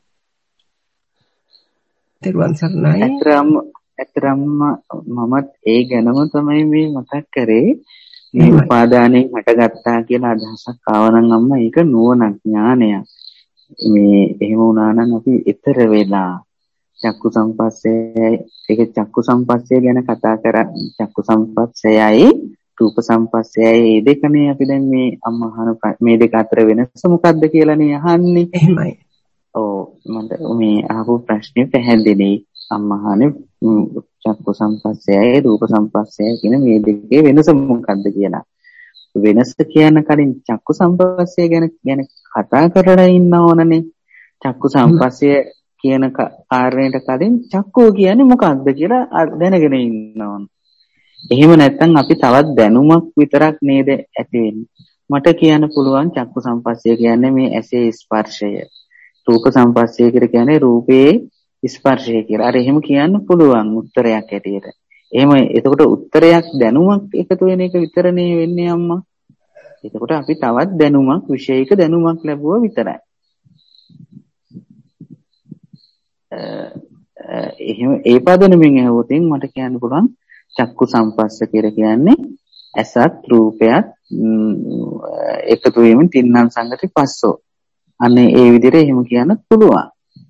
තෙරුවන් සරණයි. අතරම අතරම මමත් ඒ ගැනම තමයි මේ මතක් කරේ. මේ උපාදානයෙන් හටගත්තා කියලා අදහසක් ආවනම් අම්මා ඒක නුවණක් ඥානයක්. මේ එහෙම වුණා නම් අපි ඊතර වෙලා චක්කු සම්පස්සයයි ඒක චක්කු සම්පස්සය ගැන කතා කරා. චක්කු සම්පස්සයයි රූප සම්පස්සයයි මේ දෙකනේ අපි දැන් මේ අම්මා අහන මේ දෙක අතර වෙනස මොකක්ද කියලානේ අහන්නේ. එහෙමයි. ඔව් මට මේ අහපු ප්‍රශ්නේ පැහැදිලි. අම්මා අහන්නේ චක්කු සම්පස්සයයි රූප සම්පස්සයයි කියන මේ දෙකේ වෙනස මොකක්ද කියලා. වෙනස කියන කලින් චක්කු සම්පස්සය ගැන ගැන කතා කරලා ඉන්න ඕනනේ. චක්කු සම්පස්සය කියන කාරණයට කලින් චක්කෝ කියන්නේ මොකක්ද කියලා දැනගෙන ඉන්න ඕන. එහෙම නැත්නම් අපි තවත් දැනුමක් විතරක් නේද ඇති වෙන්නේ. මට කියන්න පුළුවන් චක්කු සම්පස්සය කියන්නේ මේ ඇසේ ස්පර්ශය. රූප සම්පස්සය කියන්නේ රූපේ ස්පර්ශය කියලා. අර එහෙම කියන්න පුළුවන් උත්තරයක් ඇටියට. එහෙම එතකොට උත්තරයක් දැනුමක් එකතු වෙන එක විතරනේ වෙන්නේ අම්මා. එතකොට අපි තවත් දැනුමක් විශේෂික දැනුමක් ලැබුවා විතරයි. එහෙම ඒ පදනමින් ඇහුවොත් මට කියන්න පුළුවන් චක්කු සම්පස්ස කියලා කියන්නේ ඇසත් රූපයත් එකතු වීමෙන් තින්නම් සංගති පස්සෝ. අනේ ඒ විදිහට එහෙම කියන්න පුළුවන්.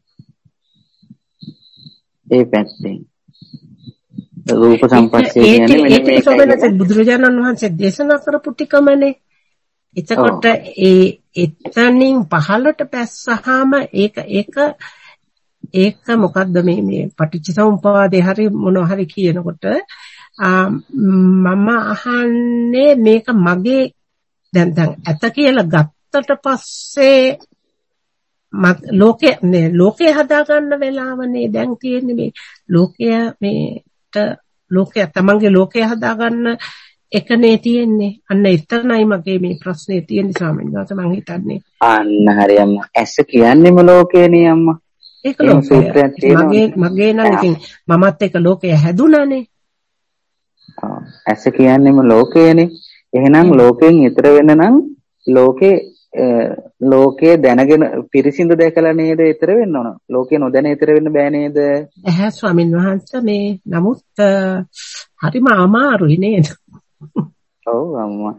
ඒ පැත්තෙන් රූප සම්පස්සය කියන්නේ මෙන්න මේකයි. බුදුරජාණන් වහන්සේ දේශනා කරපු ටිකමනේ. එතකොට ඒ එතනින් පහළට පැස්සහම ඒක ඒක ඒක මොකද්ද මේ මේ පටිච්චසමුප්පාදේ හරි මොනවා හරි කියනකොට මම අහන්නේ මේක මගේ දැන් දැන් ඇත කියලා ගත්තට පස්සේ ලෝකේ නේ ලෝකේ හදා ගන්න වෙලාවනේ දැන් තියෙන්නේ මේ ලෝකය මේට ලෝකය තමන්ගේ ලෝකය හදා ගන්න එකනේ තියෙන්නේ. අන්න එතනයි මගේ මේ ප්‍රශ්නේ තියෙන්නේ ස්වාමීන් වහන්සේ මං හිතන්නේ. අන්න හරි අම්මා. ඇස කියන්නේම ලෝකේනේ අම්මා. ඒක ලෝකය. මගේ මගේ නම් ඉතින් මමත් එක ලෝකය හැදුනානේ. ආ ඇස කියන්නේම ලෝකයනේ. එහෙනම් ලෝකයෙන් ඈතර වෙන්න නම් ලෝකේ ලෝකයේ දැනගෙන පිරිසිදු දැකලා නේද ඈතර වෙන්න ඕන. ලෝකේ නොදැන ඈතර වෙන්න බෑ නේද? ඇහැ ස්වාමීන් වහන්සේ මේ නමුත් හරිම අමාරුයි නේද? ඔව් අම්මා.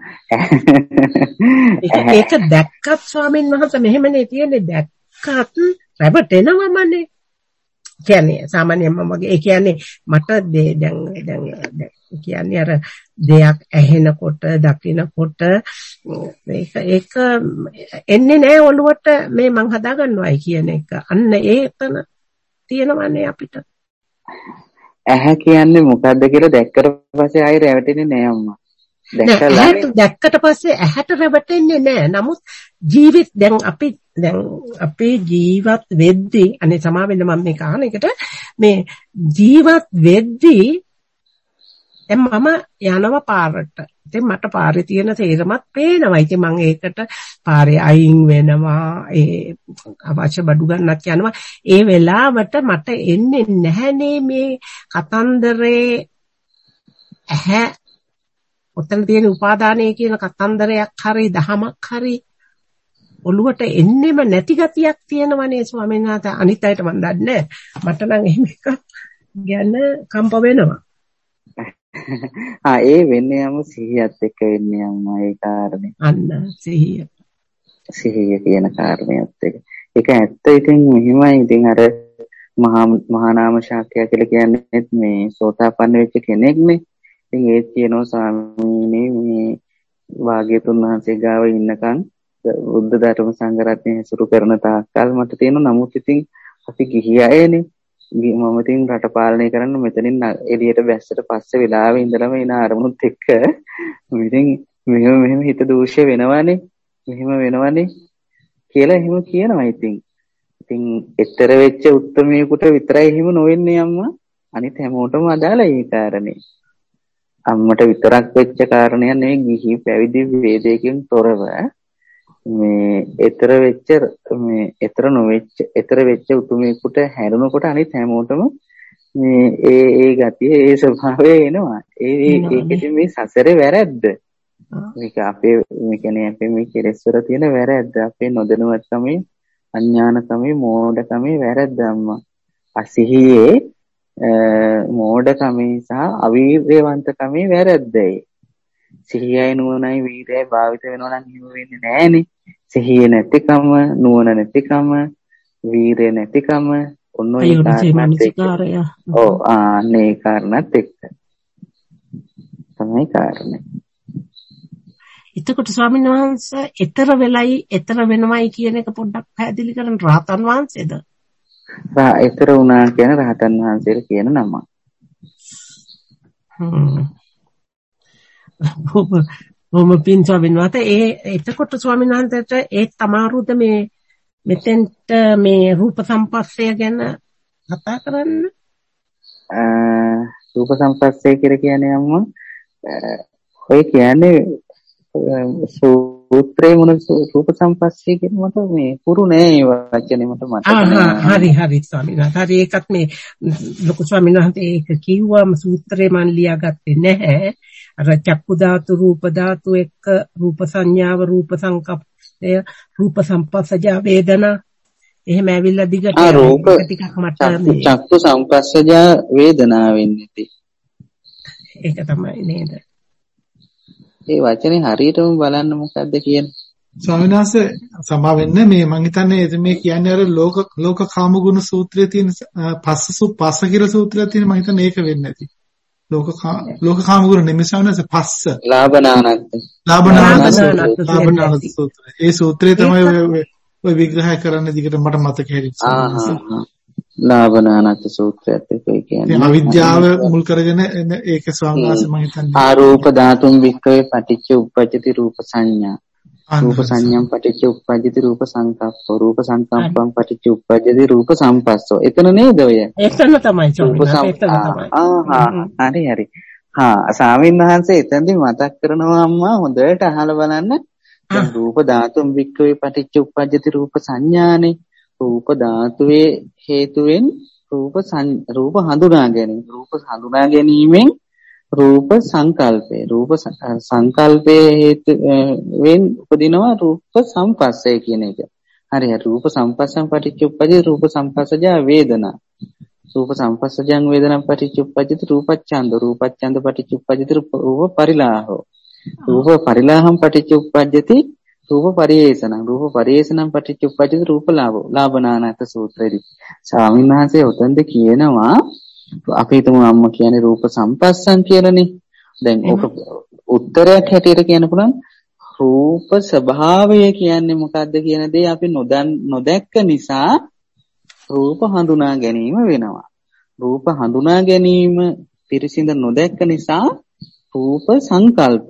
ඒක දැක්කත් ස්වාමීන් වහන්සේ මෙහෙමනේ තියෙන්නේ දැක්කත් රැවටෙනවමනේ. කියන්නේ සාමාන්‍යයෙන්ම මගේ ඒ කියන්නේ මට දැන් දැන් කියන්නේ අර දෙයක් ඇහෙනකොට දකිනකොට ඒක ඒක එන්නේ නැහැ ඔළුවට මේ මං හදා ගන්නවයි කියන එක. අන්න ඒතන තියෙනවනේ අපිට. ඇහැ කියන්නේ මොකද්ද කියලා දැක්කට පස්සේ ආයෙ රැවටෙන්නේ නැහැ අම්මා. දැක්කලා දැක්කට පස්සේ ඇහැට රැවටෙන්නේ නැහැ. නමුත් ජීවිත දැන් අපි දැන් අපේ ජීවත් වෙද්දී අනේ සමා වෙන්න මම මේ කහන එකට මේ ජීවත් වෙද්දී දැන් මම යනවා පාරට. ඉතින් මට පාරේ තියෙන තේරමත් පේනවා. ඉතින් මම ඒකට පාරේ අයින් වෙනවා. ඒ අවශ්‍ය බඩු ගන්නත් යනවා. ඒ වෙලාවට මට එන්නේ නැහනේ මේ කතන්දරේ ඇහැ ඔතන තියෙන උපාදානය කියන කතන්දරයක් හරි දහමක් හරි ඔළුවට එන්නෙම නැති ගතියක් තියෙනවනේ ස්වාමීන් වහන්සේ. අනිත් අයට මන් දන්නේ මට නම් එහෙම එකක් ගැන කම්ප වෙනවා. ආ ඒ වෙන්නේ යම සිහියත් එක්ක වෙන්නේ යම ඒ කාරණේ. අන්න සිහිය. සිහිය කියන කාරණේත් එක්ක. ඒක ඇත්ත ඉතින් මෙහිමයි. ඉතින් අර මහා මහා නාම ශාක්‍යය කියලා කියන්නේ මේ සෝතාපන්න වෙච්ච කෙනෙක්නේ. ඉතින් ඒත් කියනවා ස්වාමීනි මේ වාග්යතුන් වහන්සේ ගාව ඉන්නකන් බුද්ධ ධර්ම සංඝ රත්නය හසුරු කරන තාක්කල් මට තියෙන නමුත් ඉතින් අපි ගිහි අයනේ. මම ඉතින් රට පාලනය කරන්න මෙතනින් එළියට බැස්සට පස්සේ වෙලාවෙ ඉඳලම එන අරමුණුත් එක්ක ඉතින් මෙහෙම මෙහෙම හිත දූෂ්‍ය වෙනවනේ. මෙහෙම වෙනවනේ කියලා එහෙම කියනවා. ඉතින් ඉතින් ඊතර වෙච්ච උත්තරමේකට විතරයි එහෙම නොවෙන්නේ අම්මා. අනිත් හැමෝටම අදාළයි ඒ කාරණේ. අම්මට විතරක් වෙච්ච කාරණයක් නෙවෙයි ගිහි පැවිදි වේදයකින් තොරව මේ ඊතර වෙච්ච මේ ඊතර නොවෙච්ච ඊතර වෙච්ච උතුමේකට හැරුණකොට අනිත් හැමෝටම මේ ඒ ඒ ගතිය ඒ ස්වභාවය එනවා. ඒ ඒකෙදි මේ සසරේ වැරද්ද. මේක අපේ මේ කියන්නේ අපේ මේ කෙලෙස්වර තියෙන වැරැද්ද. අපේ නොදැනුවත්කමේ අඥානකමේ මෝඩකමේ වැරැද්ද අම්මා. අසිහියේ මෝඩකමේ සහ අවීර්යවන්තකමේ වැරැද්දයි. සිහියයි නුවණයි වීර්යයි භාවිත වෙනවා නම් හිම වෙන්නේ නැහනේ. සිහිය නැතිකම, නුවණ නැතිකම, වීර්ය නැතිකම ඔන්න ඔය කාරණා. ඔව් ආන්නේ කාරණාත් එක්ක තමයි කාරණේ. එතකොට ස්වාමීන් වහන්සේ ඊතර වෙලයි ඊතර වෙනවයි කියන එක පොඩ්ඩක් පැහැදිලි කරන්න. රහතන් වහන්සේද? රා ඊතර වුණා කියන රහතන් වහන්සේලා කියන නම. හ්ම්. බොහොම පින් ස්වාමීන් වහන්සේ ඒ එතකොට ස්වාමීන් වහන්සේට ඒ තමාරුද මේ මෙතෙන්ට මේ රූප සම්පස්සය ගැන කතා කරන්න? රූප සම්පස්සය කියලා කියන්නේ අම්මා ඔය කියන්නේ සූත්‍රේ මොන රූප සම්පස්සය කියන මට මේ පුරු නෑ ඒ වචනේ මට මතක නෑ. හරි හරි ස්වාමීන් වහන්සේ. හරි ඒකත් මේ ලොකු ස්වාමීන් වහන්සේ ඒක කිව්වම සූත්‍රේ මන් ලියාගත්තේ නැහැ. අර චක්කු ධාතු රූප ධාතු එක්ක රූප සංඥාව රූප සංකප්පය රූප සම්පස්සජ වේදනා එහෙම ඇවිල්ලා දිගට ටිකක් මට චක්කු සම්පස්සජ වේදනා වෙන්නේ. ඒක තමයි නේද? ඒ වචනේ හරියටම බලන්න මොකද්ද කියන්නේ. ස්වාමීන් වහන්සේ සමා වෙන්නේ මේ මං හිතන්නේ මේ කියන්නේ අර ලෝක ලෝක කාම ගුණ සූත්‍රයේ තියෙන පස්සසු පස්ස කියලා සූත්‍රයක් තියෙන මං හිතන්නේ ඒක වෙන්නේ නැති. ලෝක ලෝක කාම ගුණ නෙමෙයිවනස පස්ස. ලාභනානත්. ලාභනානත් ලාභනානත් සූත්‍රය. ඒ සූත්‍රය තමයි ඔය ඔය විග්‍රහය කරන්න දිගට මට මතක හැදිච්චා. ලාභනානත් සූත්‍රයත් ඒ කියන්නේ අවිද්‍යාව මුල් කරගෙන ඒක ස්වාමීන් වහන්සේ මම හිතන්නේ ආරූප ධාතුන් වික්කවේ පටිච්ච උප්පජ්ජති රූප සංඥා රූප සංඥම් පටිච්ච උප්පජ්ජති රූප සංකප්පෝ රූප සංකප්පම් පටිච්ච උප්පජ්ජති රූප සම්පස්සෝ. එතන නේද ඔය? එතන තමයි ස්වාමීන්. ආහා හරි හරි. හා ස්වාමීන් වහන්සේ එතනදී මතක් කරනවා අම්මා හොඳට අහලා බලන්න. දැන් රූප ධාතුන් වික්කවේ පටිච්ච උප්පජ්ජති රූප සංඥානේ. රූප ධාතුවේ හේතුවෙන් රූප රූප හඳුනා ගැනීම රූප හඳුනා ගැනීමෙන් රූප සංකල්පේ රූප සංකල්පයේ හේතුවෙන් උපදිනවා රූප සම්පස්සය කියන එක. හරි හරි. රූප සම්පස්සම් පටිච්චුප්පජ්ජති රූප සම්පස්සජ වේදනා රූප සම්පස්සජං වේදනා පටිච්චුප්පජ්ජති රූපච්ඡන්ද රූපච්ඡන්ද පටිච්චුප්පජ්ජති රූප පරිලාහෝ රූප පරිලාහම් පටිච්චුප්පජ්ජති රූප පරිේෂණ රූප පරිේෂණම් පටිච්චුප්පජ්ජති රූප ලාභෝ ලාභනානත් සූත්‍රයේදී ස්වාමීන් වහන්සේ උතන්ද කියනවා අපි හිතමු අම්ම කියන්නේ රූප සම්පස්සම් කියලානේ. දැන් ඔක උත්තරයක් හැටියට කියන්න පුළුවන් රූප ස්වභාවය කියන්නේ මොකද්ද කියන දේ අපි නොදන් නොදැක්ක නිසා රූප හඳුනා ගැනීම වෙනවා. රූප හඳුනා ගැනීම පිරිසිඳ නොදැක්ක නිසා රූප සංකල්ප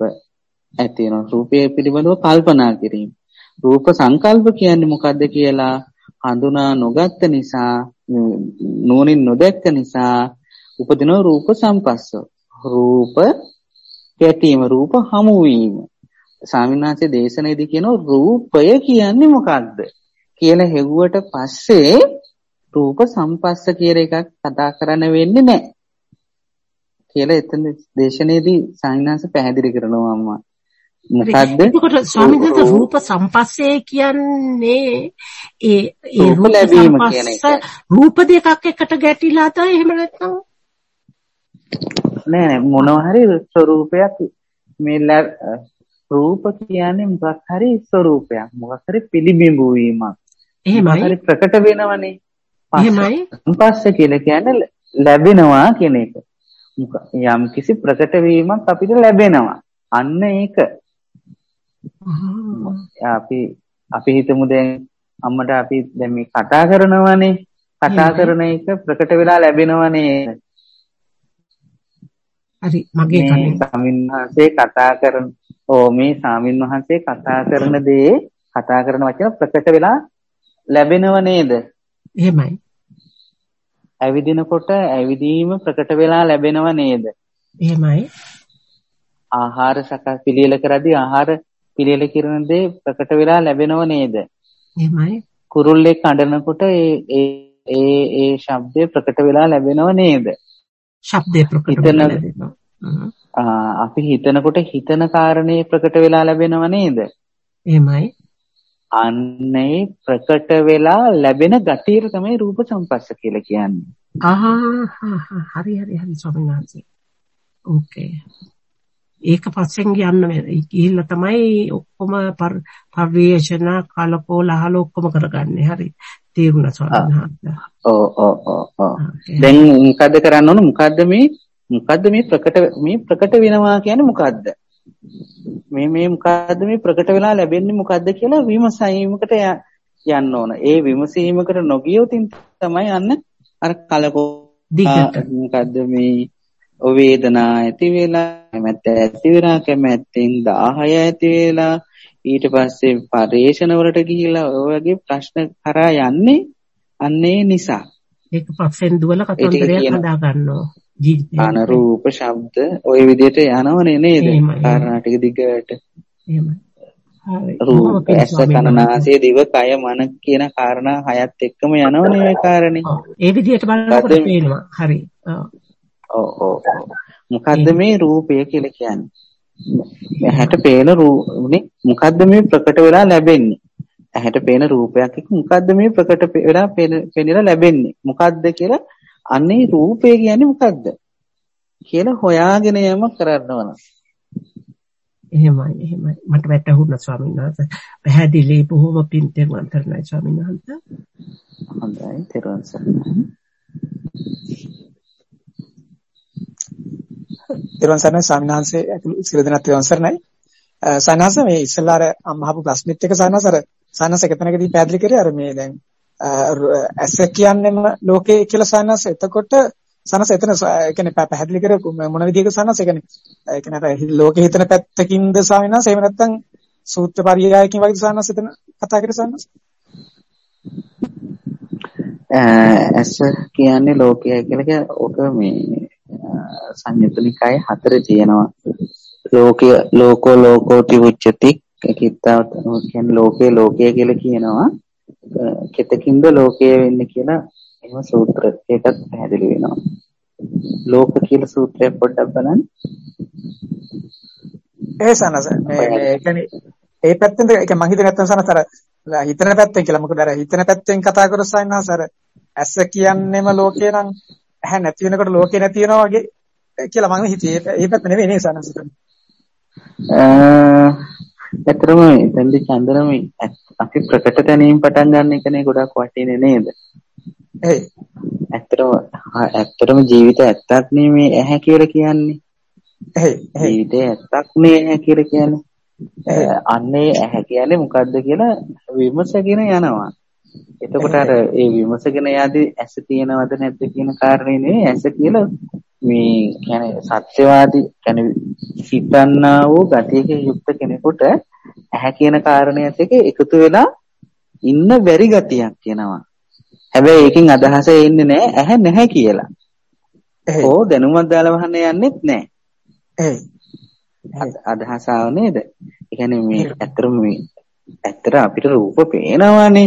ඇති වෙනවා. රූපය පිළිබඳව කල්පනා කිරීම. රූප සංකල්ප කියන්නේ මොකද්ද කියලා හඳුනා නොගත්ත නිසා නෝනින් නොදැක්ක නිසා උපදින රූප සම්පස්ස. රූප කැටීම රූප හමු වීම. ස්වාමීනාංශයේ දේශනාවේදී කියන රූපය කියන්නේ මොකක්ද කියලා හෙව්වට පස්සේ රූප සම්පස්ස කියලා එකක් කතා කරන්න වෙන්නේ නැහැ කියලා එතන දේශනාවේදී ස්වාමීනාංශ පැහැදිලි කරනවා අම්මා. මොකද්ද? එතකොට ස්වාමීන් රූප සම්පස්සේ කියන්නේ ඒ ඒ රූප ලැබීම කියන එක. රූප දෙකක් එකට ගැටිලාද එහෙම නැත්නම්? නෑ නෑ මොනවා හරි ස්වરૂපයක් මේ රූප කියන්නේ මොකක් හරි ස්වરૂපයක්. මොකක් හරි පිළිබිඹු වීමක්. එහෙමයි. හරි ප්‍රකට වෙනවනේ. එහෙමයි. සම්පස්ස කියලා කියන්නේ ලැබෙනවා කියන එක. යම් කිසි ප්‍රකට වීමක් අපිට ලැබෙනවා. අන්න ඒක. අපි අපි හිතමු දැන් අම්මට අපි දැන් මේ කතා කරනවානේ කතා කරන එක ප්‍රකට වෙලා ලැබෙනවනේ. හරි මගේ කන්නේ ස්වාමින්වහන්සේ කතා කරන ඕ මේ ස්වාමින්වහන්සේ කතා කරන දේ කතා කරන වචන ප්‍රකට වෙලා ලැබෙනව නේද? එහෙමයි. ඇවිදිනකොට ඇවිදීම ප්‍රකට වෙලා ලැබෙනව නේද? එහෙමයි. ආහාර සකස් පිළියෙල කරද්දී ආහාර පිළියෙල කරන දේ ප්‍රකට වෙලා ලැබෙනව නේද? එහෙමයි. කුරුල්ලෙක් අඬනකොට ඒ ඒ ඒ ශබ්දය ප්‍රකට වෙලා ලැබෙනව නේද? ශබ්දේ ප්‍රකට වෙලා ලැබෙනවා. අපි හිතනකොට හිතන කාරණේ ප්‍රකට වෙලා ලැබෙනව නේද? එහෙමයි. අන්නේ ප්‍රකට වෙලා ලැබෙන ගතියට තමයි රූප සම්පස්ස කියලා කියන්නේ. ආහා හරි හරි හරි ස්වාමීන් වහන්සේ. ඕකේ. ඒක පස්සෙන් යන්න ගිහිල්ලා තමයි ඔක්කොම පරිවේෂණ කලකෝලහල ඔක්කොම කරගන්නේ. හරි. තේරුණා ස්වාමීන් වහන්සේ. ඔව් ඔව් ඔව්. දැන් මොකද්ද කරන්න ඕන? මොකද්ද මේ මොකද්ද මේ ප්‍රකට මේ ප්‍රකට වෙනවා කියන්නේ මොකද්ද? මේ මේ මොකද්ද මේ ප්‍රකට වෙලා ලැබෙන්නේ මොකද්ද කියලා විමසීමකට යන්න ඕන. ඒ විමසීමකට නොගියොත් තමයි අන්න අර කලකෝ මොකද්ද මේ වේදනා ඇති වෙලා කැමැත්ත ඇති වෙලා කැමැත්තෙන් දාහය ඇති වෙලා ඊට පස්සේ පරේෂණ වලට ගිහිලා ඔය වගේ ප්‍රශ්න කරා යන්නේ අන්නේ නිසා. ඒක පස්සෙන් දුවලා කතන්දරයක් හදා ගන්නවා. අන රූප ශබ්ද ওই විදිහට යනවනේ නේද? කාරණා ටික දිගට. එහෙමයි. රූප ඇස කන නාසය දිව කය මන කියන කාරණා හයත් එක්කම යනවනේ මේ කාරණේ. ඒ විදිහට බලනකොට පේනවා. හරි. ඔව් ඔව්. මොකද්ද මේ රූපය කියලා කියන්නේ? ඇහැට පේන රූපනේ මොකද්ද මේ ප්‍රකට වෙලා ලැබෙන්නේ? ඇහැට පේන රූපයක් එක්ක මොකද්ද මේ ප්‍රකට වෙලා පෙනෙලා ලැබෙන්නේ? මොකද්ද කියලා අන්නේ රූපය කියන්නේ මොකද්ද කියලා හොයාගෙන යම කරන්න ඕන. එහෙමයි එහෙමයි මට වැටහුණා ස්වාමීන් වහන්සේ. පැහැදිලි බොහොම පිං තෙරුවන් සරණයි ස්වාමීන් වහන්සේ. හොඳයි තෙරුවන් සරණයි. තෙරුවන් සරණයි ස්වාමීන් වහන්සේ ඇතුළු සියලු දෙනා තෙරුවන් සරණයි. සනහස මේ ඉස්සල්ලා අර අම්මහපු ප්‍රශ්නෙත් එක සනහස අර සනහස එකතැනකදී පැහැදිලි කරේ අර මේ දැන් ඇස කියන්නේම ලෝකේ කියලා සනහස. එතකොට සනහස එතන ඒ කියන්නේ පැහැදිලි කරේ මොන විදිහක සනහස? ඒ කියන්නේ ඒ කියන්නේ අර ලෝකේ හිතන පැත්තකින්ද ස්වාමීන් වහන්සේ? එහෙම නැත්නම් සූත්‍ර පරියායකින් වගේ සනහස එතන කතා කරේ සනහස? ඇස කියන්නේ ලෝකය කියලා ඔක මේ සංයුත්නිකායේ හතර තියෙනවා. ලෝකය ලෝකෝ ලෝකෝති උච්චති කිත්තා කියන්නේ ලෝකේ ලෝකය කියලා කියනවා. කෙතකින්ද ලෝකය වෙන්නේ කියලා එහෙම සූත්‍ර එකක් පැහැදිලි වෙනවා. ලෝක කියලා සූත්‍රය පොඩ්ඩක් බලන්න. ඒ සනස මේ මේ කියන්නේ ඒ පැත්තෙන්ද ඒ කියන්නේ මං හිතේ නැත්තම් සනස අර හිතන පැත්තෙන් කියලා. මොකද අර හිතන පැත්තෙන් කතා කරොත් සයින්හස අර ඇස කියන්නේම ලෝකේ නම් ඇහැ නැති වෙනකොට ලෝකේ නැති වෙනවා වගේ කියලා මම හිතේ. ඒ පැත්ත නෙවෙයි නේ සනස. ඇත්තටම එතෙන්දි චන්දනම අපි ප්‍රකට දැනීම පටන් ගන්න එකනේ ගොඩක් වටිනේ නේද? ඒ ඇත්තටම ඇත්තටම ජීවිතය ඇත්තක් නේ මේ ඇහැ කියලා කියන්නේ. ඒ ජීවිතේ ඇත්තක් නේ ඇහැ කියලා කියන්නේ. අන්නේ ඇහැ කියන්නේ මොකද්ද කියලා විමසගෙන යනවා. එතකොට අර ඒ විමසගෙන යද්දී ඇස තියෙනවද නැද්ද කියන කාරණේ නෙවෙයි ඇස කියලා මේ කියන්නේ සත්‍යවාදී කියන්නේ හිතන්නා වූ ගතියක යුක්ත කෙනෙකුට ඇහැ කියන කාරණයත් එක්ක එකතු වෙලා ඉන්න බැරි ගතියක් කියනවා. හැබැයි ඒකෙන් අදහස එන්නේ නැහැ ඇහැ නැහැ කියලා. ඕ දැනුමක් දාලා වහන්න යන්නෙත් නැහැ. අදහස ආව නේද? ඒ කියන්නේ මේ ඇත්තටම මේ ඇත්තට අපිට රූප පේනවානේ.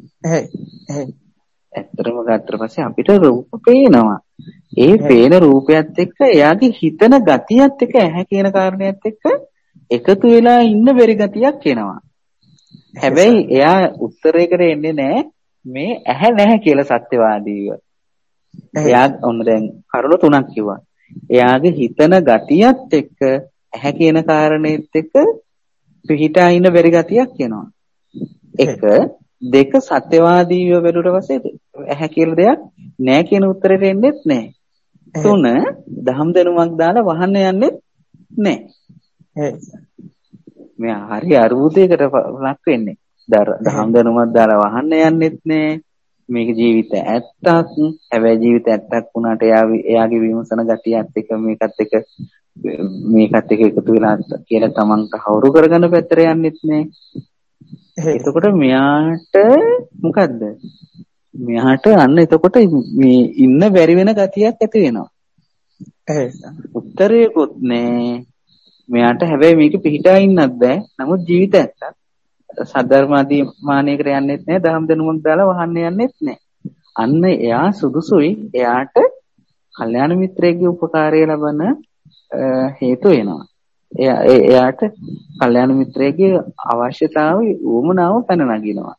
ඇත්තටම ගත්තට පස්සේ අපිට රූප පේනවා. ඒ පේන රූපයත් එක්ක එයාගේ හිතන ගතියත් එක්ක ඇහැ කියන කාරණයත් එක්ක එකතු වෙලා ඉන්න බැරි ගතියක් එනවා. හැබැයි එයා උත්තරයකට එන්නේ නැහැ මේ ඇහැ නැහැ කියලා සත්‍යවාදීව. එයා ඔන්න දැන් කරුණු තුනක් කිව්වා. එයාගේ හිතන ගතියත් එක්ක ඇහැ කියන කාරණෙත් එක්ක පිහිටා ඉන්න බැරි ගතියක් එනවා. එක දෙක සත්‍යවාදීව බැලුවට පස්සේ ඇහැ කියලා දෙයක් නැහැ කියන උත්තරෙට එන්නේත් නැහැ. තුන දහම් දැනුමක් දාලා වහන්න යන්නෙත් නැහැ. මේ හරි අරුබුදයකට ලක් වෙන්නේ. දහම් දැනුමක් දාලා වහන්න යන්නෙත් නැහැ. මේක ජීවිත ඇත්තක්. හැබැයි ජීවිත ඇත්තක් වුණාට එයා එයාගේ විමසන ගතියත් එක්ක මේකත් එක්ක මේකත් එක්ක එකතු වෙලා කියලා තමන්ට හවුරු කරගන්න පැත්තට යන්නෙත් නැහැ. එතකොට මෙයාට මොකද්ද? මෙයාට අන්න එතකොට මේ ඉන්න බැරි වෙන ගතියක් ඇති වෙනවා. ඒ උත්තරයක්වත් නැහැ. මෙයාට හැබැයි මේක පිළිටා ඉන්නත් බෑ. නමුත් ජීවිත ඇත්තක්. සද්ධර්මාදී මානයකට යන්නෙත් නැහැ. දහම් දැනුමක් දාලා වහන්න යන්නෙත් නැහැ. අන්න එයා සුදුසුයි. එයාට කල්යාණ මිත්‍රයෙක්ගේ උපකාරය ලබන හේතු වෙනවා. එයා එයාට කල්යාණ මිත්‍රයෙක්ගේ අවශ්‍යතාවය වුමනාව පැන නගිනවා.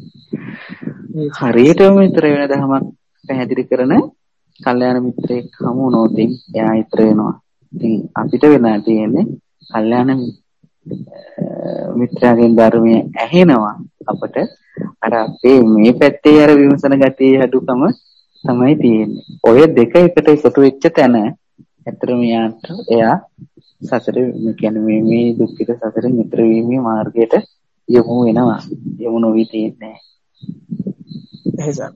හරියටම මිත්‍ර වෙන දහමක් පැහැදිලි කරන කල්යාණ මිත්‍රයෙක් හමු වුණොත් එයා ඊතර වෙනවා. ඉතින් අපිට වෙලා තියෙන්නේ කල්යාණ මිත්‍රාගෙන් ධර්මය ඇහෙනවා අපට අර අපේ මේ පැත්තේ අර විමසන ගතිය අඩුකම තමයි තියෙන්නේ. ඔය දෙක එකට එකතු වෙච්ච තැන ඇත්තටම යාට එයා සසර කියන්නේ මේ මේ දුක්ඛිත සසරෙන් ඈතර වීමේ මාර්ගයට යොමු වෙනවා. යොමු නොවි තියෙන්නේ. එහෙසම්.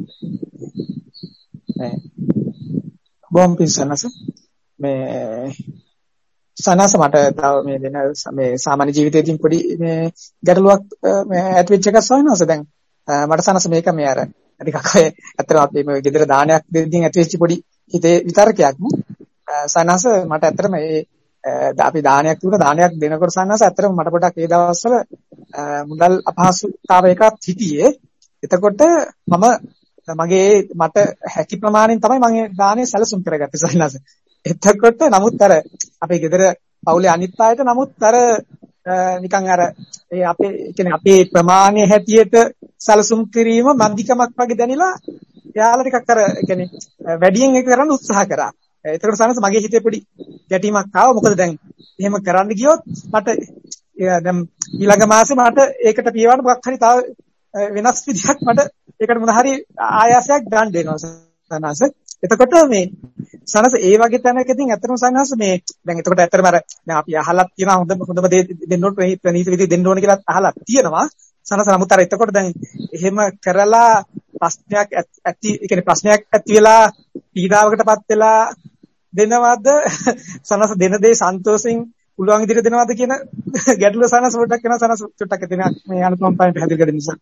මේ බොම් පිසනස මේ සනස මට තව මේ දෙන මේ සාමාන්‍ය ජීවිතයේදී පොඩි මේ ගැටලුවක් මේ ඇති වෙච්ච එකක් සොයනවාස දැන් මට සනස මේක මේ අර ටිකක් ඔය ඇත්තටම අපි මේ ගෙදර දානයක් දෙද්දී ඇති වෙච්ච පොඩි හිතේ විතරකයක් සනස මට ඇත්තටම මේ අපි දානයක් දුන්න දානයක් දෙනකොට සනස ඇත්තටම මට පොඩක් ඒ දවස්වල මුදල් අපහසුතාවයකක් හිටියේ. එතකොට මම මගේ මට හැකි ප්‍රමාණයෙන් තමයි මම දානේ සැලසුම් කරගත්තේ සනස. එතකොට නමුත් අර අපේ ගෙදර පවුලේ අනිත් අයට නමුත් අර නිකන් අර ඒ අපේ කියන්නේ අපේ ප්‍රමාණය හැටියට සැලසුම් කිරීම මන්දිකමක් වගේ දැනිලා එයාලා ටිකක් අර කියන්නේ වැඩියෙන් ඒක කරන්න උත්සාහ කරා. එතකොට සනස මගේ හිතේ පොඩි ගැටීමක් ආවා. මොකද දැන් එහෙම කරන්න ගියොත් මට දැන් ඊළඟ මාසේ මට ඒකට පියවන්න මොකක් හරි තව වෙනස් විදිහක් මට ඒකට මොන හරි ආයාසයක් ගන්න දෙනවා සනස. එතකොට මේ සනස ඒ වගේ තැනකදී ඇත්තටම සනස මේ දැන් එතකොට ඇත්තටම අර දැන් අපි අහලා තියෙනවා හොඳ හොඳම දේ දෙන්න ඕන ප්‍රණීත විදිහ දෙන්න ඕන කියලා අහලා තියෙනවා සනස. නමුත් අර එතකොට දැන් එහෙම කරලා ප්‍රශ්නයක් ඇති ඒ කියන්නේ ප්‍රශ්නයක් ඇති වෙලා පීඩාවකටපත් වෙලා දෙනවද සනස දෙන දේ සන්තෝෂෙන් පුළුවන් විදිහට දෙනවද කියන ගැටලුව සනස පොඩ්ඩක් වෙනවා සනස චුට්ටක් එතන මේ අනුකම්පාවෙන් පැහැදිලි කරන්න නිසා.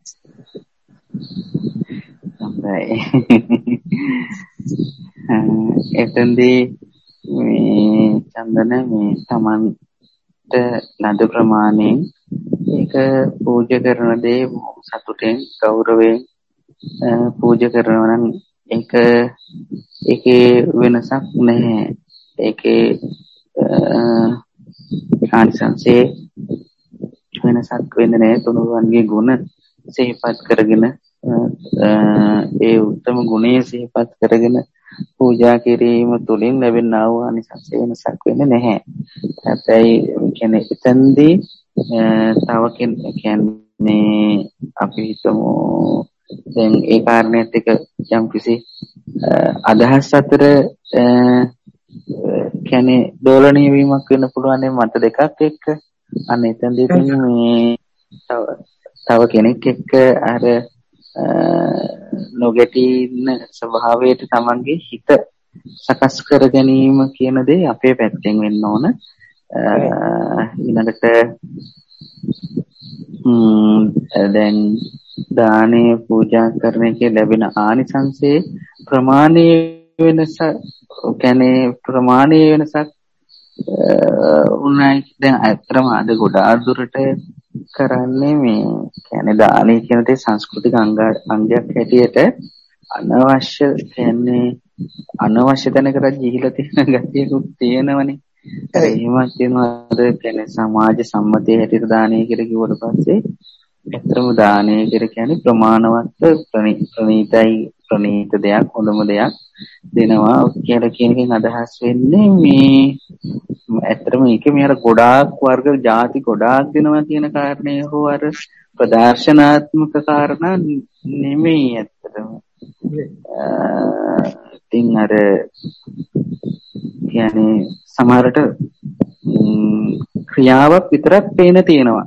එතෙන්දී මේ චන්දන මේ Tamanට ලද ප්‍රමාණයෙන් ඒක පූජා කරන දේ සතුටෙන් ගෞරවයෙන් පූජා කරනවා නම් ඒක ඒකේ වෙනසක් නැහැ. ඒකේ ආනිසංසයේ වෙනසක් වෙන්නේ නැහැ. තුනුරුවන්ගේ ගුණ සිහිපත් කරගෙන ඒ උත්තම ගුණයේ සිහිපත් කරගෙන පූජා කිරීම තුළින් ලැබෙනා වූ ආනිසංස වෙනසක් වෙන්නේ නැහැ. හැබැයි කියන්නේ එතෙන්දී තව කියන්නේ අපි හිතමු දැන් ඒ කාරණේත් එක යම් කිසි අදහස් අතර කියන්නේ දෝලණීය වීමක් වෙන්න පුළුවන් මත දෙකක් එක්ක. අන්න එතෙන්දී මේ තව තව කෙනෙක් එක්ක අර නොගැටීන ස්වභාවයට තමන්ගේ හිත සකස් කර ගැනීම කියන දේ අපේ පැත්තෙන් වෙන්න ඕන. ඊළඟට දැන් දානේ පූජා කරන එකේ ලැබෙන ආනිසංසයේ ප්‍රමාණීය වෙනස කියන්නේ ප්‍රමාණීය වෙනසක් උනායි. දැන් අත්‍තරම අද ගොඩාක් දුරට කරන්නේ මේ කියන්නේ දානේ කියන දේ සංස්කෘතික අංගයක් හැටියට අනවශ්‍ය කියන්නේ අනවශ්‍ය තැනකට ගිහිලා තියෙන ගැටියකුත් තියෙනවනේ. ඒ එහෙමත් වෙනවාද කියන්නේ සමාජ සම්මතයේ හැටියට දානේ කියලා කිව්වට පස්සේ ඇත්තම දානේ කියලා කියන්නේ ප්‍රමාණවත් ප්‍රණීතයි ප්‍රණීත දෙයක් හොඳම දෙයක් දෙනවා කියලා කියන එකෙන් අදහස් වෙන්නේ මේ ඇත්තටම ඒකේ මේ අර ගොඩාක් වර්ග ಜಾති ගොඩාක් දෙනවා කියන කාරණේ හෝ අර ප්‍රදර්ශනාත්මක කාරණා නෙමෙයි ඇත්තටම. ඉතින් අර කියන්නේ සමහරට ක්‍රියාවක් විතරක් පේන තියෙනවා.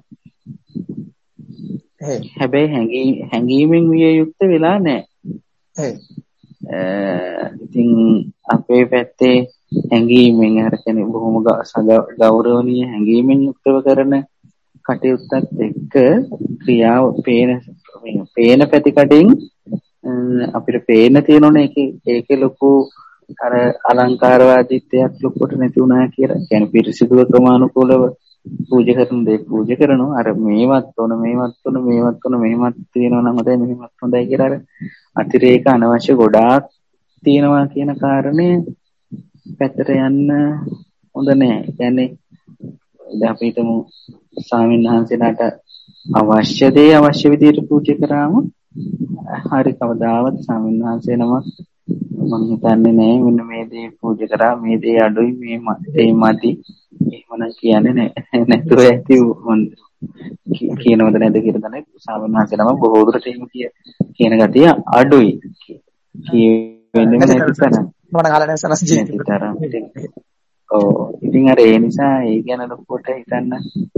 හැබැයි හැඟී හැඟීමෙන් විය යුක්ත වෙලා නැහැ. ඉතින් අපේ පැත්තේ හැඟීමෙන් අර කියන්නේ බොහොම ගෞරවනීය හැඟීමෙන් යුක්තව කරන කටයුත්තත් එක්ක ක්‍රියාව පේන පේන පැතිකඩෙන් අපිට පේන තියෙනෝනේ ඒකේ ඒකේ ලොකු අර අලංකාරවාදීත්වයක් ලොකුට නැති වුණා කියලා. කියන්නේ පිරිසිදුව ක්‍රමානුකූලව පූජා කරන දේ පූජා කරනවා. අර මේවත් ඕන මේවත් ඕන මේවත් ඕන මෙහෙමත් තියෙනවා නම් හොඳයි මෙහෙමත් හොඳයි කියලා අර අතිරේක අනවශ්‍ය ගොඩාක් තියෙනවා කියන කාරණේ පැත්තට යන්න හොඳ නෑ. කියන්නේ දැන් අපි හිතමු ස්වාමීන් වහන්සේලාට අවශ්‍ය දේ අවශ්‍ය විදිහට පූජා කරාම හරි කවදාවත් ස්වාමීන් වහන්සේ නමක් මම හිතන්නේ නෑ මෙන්න මේ දේ පූජා කරා මේ දේ අඩුයි මේ දේ මදි එහෙමනම් කියන්නේ නෑ නැතුව ඇති කියනවද නැද්ද කියලා තමයි ස්වාමීන් වහන්සේ නම බොහෝ දුරට එහෙම කියන ගතිය අඩුයි කියවෙන්නේ නැති තරම් මොන කාලේ සනස් ජීවිතේ ඔව් ඉතින් අර ඒ නිසා ඒ ගැන ලොකුට හිතන්න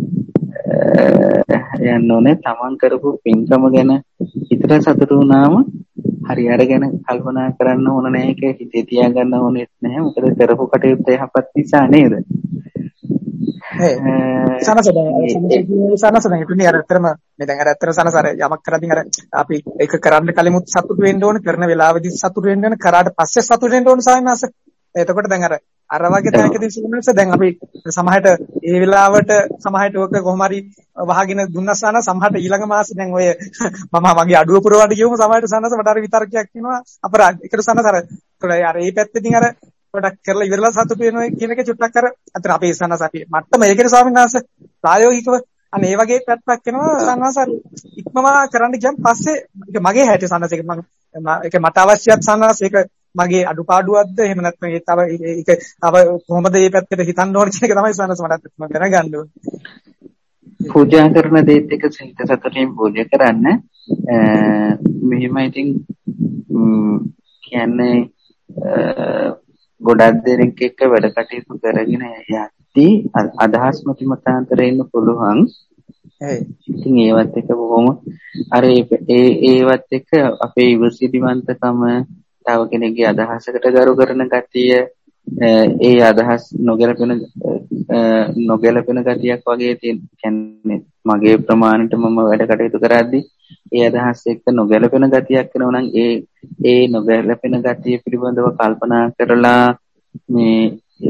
යන්න ඕනේ තමන් කරපු පින්කම ගැන හිතට සතුටු වුණාම හරි අරගෙන කල්පනා කරන්න ඕන නැහැ ඒක හිතේ තියාගන්න ඕනෙත් නැහැ මොකද කරපු කටයුත්ත යහපත් නිසා නේද ඒ සනසද සනසද ඉතින් අර අතරම මේ දැන් අර අතර සනස අර යමක් කරද්දී අර අපි ඒක කරන්න කලිමුත් සතුටු වෙන්න ඕන කරන වෙලාවෙදි සතුටු වෙන්න ඕන කරාට පස්සේ සතුටු වෙන්න ඕන සායනාස එතකොට දැන් අර අර වගේ තැනකදී සිනනස දැන් අපි සමහරට ඒ වෙලාවට සමහරට ඔක කොහොම හරි වහගෙන දුන්නසාන සමහරට ඊළඟ මාසේ දැන් ඔය මම මගේ අඩුව පුරවන්න ගියොම සමහරට සනස මට අර විතරකයක් වෙනවා අපරාධ ඒකට සනස අර අර ඒ පැත්තෙන් අර පොඩක් කරලා ඉවරලා සතුටු වෙනවා කියන එක චුට්ටක් අර අතන අපේ සනස අපි මට්ටම ඒකේ ස්වාමීන් වහන්සේ ප්‍රායෝගිකව අන්න ඒ වගේ පැත්තක් වෙනවා සනස ඉක්මම කරන්න ගියන් පස්සේ ඒක මගේ හැටි සනස ඒක මම ඒක මට අවශ්‍යත් සනස ඒක මගේ අඩුපාඩුවක්ද එහෙම නැත්නම් ඒ තව ඒක තව කොහොමද මේ පැත්තට හිතන්න ඕන කියන එක තමයි සනස මට දැනගන්න ඕනේ. පූජා කරන දේත් එක සිත සතුටින් පූජා කරන්න මෙහෙම ඉතින් කියන්නේ ගොඩක් දෙනෙක් එක්ක වැඩ කටයුතු කරගෙන යද්දී අදහස් මත මතාන්තරේ ඉන්න පුළුවන්. ඒ ඉතින් ඒවත් එක බොහොම අර ඒ ඒවත් එක අපේ ඉවසිලිවන්තකම තව කෙනෙක්ගේ අදහසකට ගරු කරන ගතිය ඒ අදහස් නොගැලපෙන නොගැලපෙන ගතියක් වගේ තියෙන. කියන්නේ මගේ ප්‍රමාණයට මම වැඩ කටයුතු කරද්දී ඒ අදහස් එක්ක නොගැලපෙන ගතියක් වෙනවා නම් ඒ ඒ නොගැලපෙන ගතිය පිළිබඳව කල්පනා කරලා මේ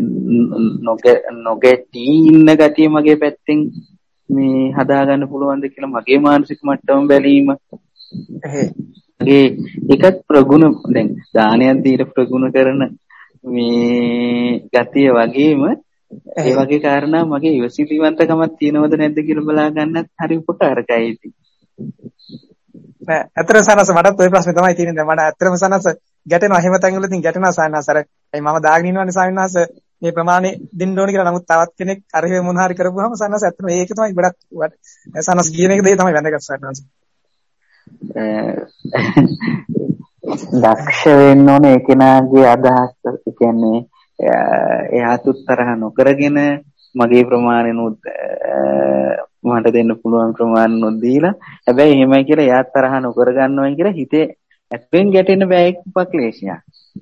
නොගැටී ඉන්න ගතිය මගේ පැත්තෙන් මේ හදාගන්න පුළුවන්ද කියලා මගේ මානසික මට්ටම බැලීම. ඒ ඒකත් ප්‍රගුණ දැන් දානයක් දීලා ප්‍රගුණ කරන මේ ගතිය වගේම ඒ වගේ කාරණා මගේ ඉවසිලිවන්තකමක් තියෙනවද නැද්ද කියලා බලා ගන්නත් හරි උපකාරකයි ඉතින්. නෑ අතරම සනස මටත් ওই ප්‍රශ්නේ තමයි තියෙන්නේ. දැන් මට අතරම සනස ගැටෙනවා එහෙම තැන්වලදී ගැටෙනවා සායනාස අර ඒ මම දාගෙන ඉන්නවනේ සායනාස මේ ප්‍රමාණය දෙන්න ඕනේ කියලා. නමුත් තවත් කෙනෙක් අර එහෙම මොන හරි කරපුවාම සනස අතරම ඒක තමයි ගොඩක් සනස කියන එක දෙය තමයි වැදගත් සායනාස. දක්ෂ වෙන්න ඕනේ ඒ කෙනාගේ අදහස් කියන්නේ එයාට උත්තරහ නොකරගෙන මගේ ප්‍රමාණෙනුත් මට දෙන්න පුළුවන් ප්‍රමාණෙනුත් දීලා හැබැයි එහෙමයි කියලා එයාත් තරහ නොකර ගන්නවයි කියලා හිතේ ඇත්තෙන් ගැටෙන්න බෑ ඒක උපක්ලේශයක්.